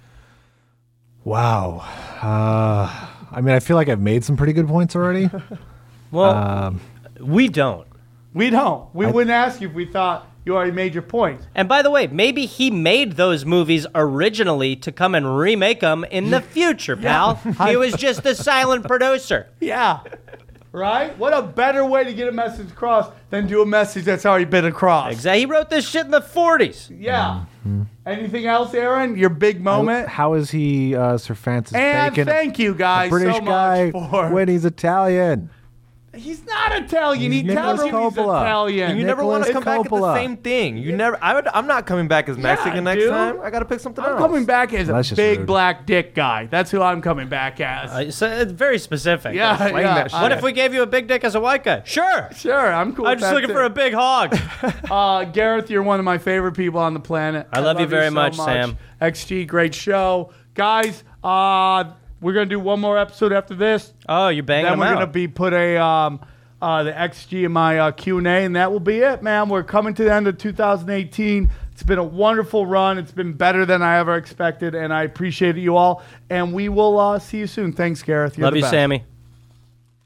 Wow. Uh, I mean, I feel like I've made some pretty good points already. Well, Um, we don't. We don't. We I- wouldn't ask you if we thought you already made your point. And by the way, maybe he made those movies originally to come and remake them in the future, pal. He was just the silent producer. Yeah. Right? What a better way to get a message across than do a message that's already been across. Exactly. He wrote this shit in the forties. Yeah. Anything else, Aaron? Your big moment? How is he uh, Sir Francis And Bacon? thank you guys a British so guy much for... when he's Italian. He's not Italian. He's he tells you Nicolas he's Coppola. Italian. And you never want to Nicolas come back at Coppola. the same thing. You never. I would, I'm not coming back as Mexican next dude. time. I got to pick something I'm else. coming back as That's a just big rude. black dick guy. That's who I'm coming back as. Uh, so it's very specific. yeah, explain yeah. that shit. What if we gave you a big dick as a white guy? Sure. Sure, I'm cool. I'm with just that looking too. for a big hog. Uh, Gareth, you're one of my favorite people on the planet. I love you very so much, Sam. X G, great show. Guys, uh, we're going to do one more episode after this. Oh, you're banging Then them we're out. going to be put a um, uh, the X G in my uh, Q and A, and that will be it, man. We're coming to the end of two thousand eighteen. It's been a wonderful run. It's been better than I ever expected, and I appreciate you all. And we will uh, see you soon. Thanks, Gareth. You're Love the you, best. Sammy.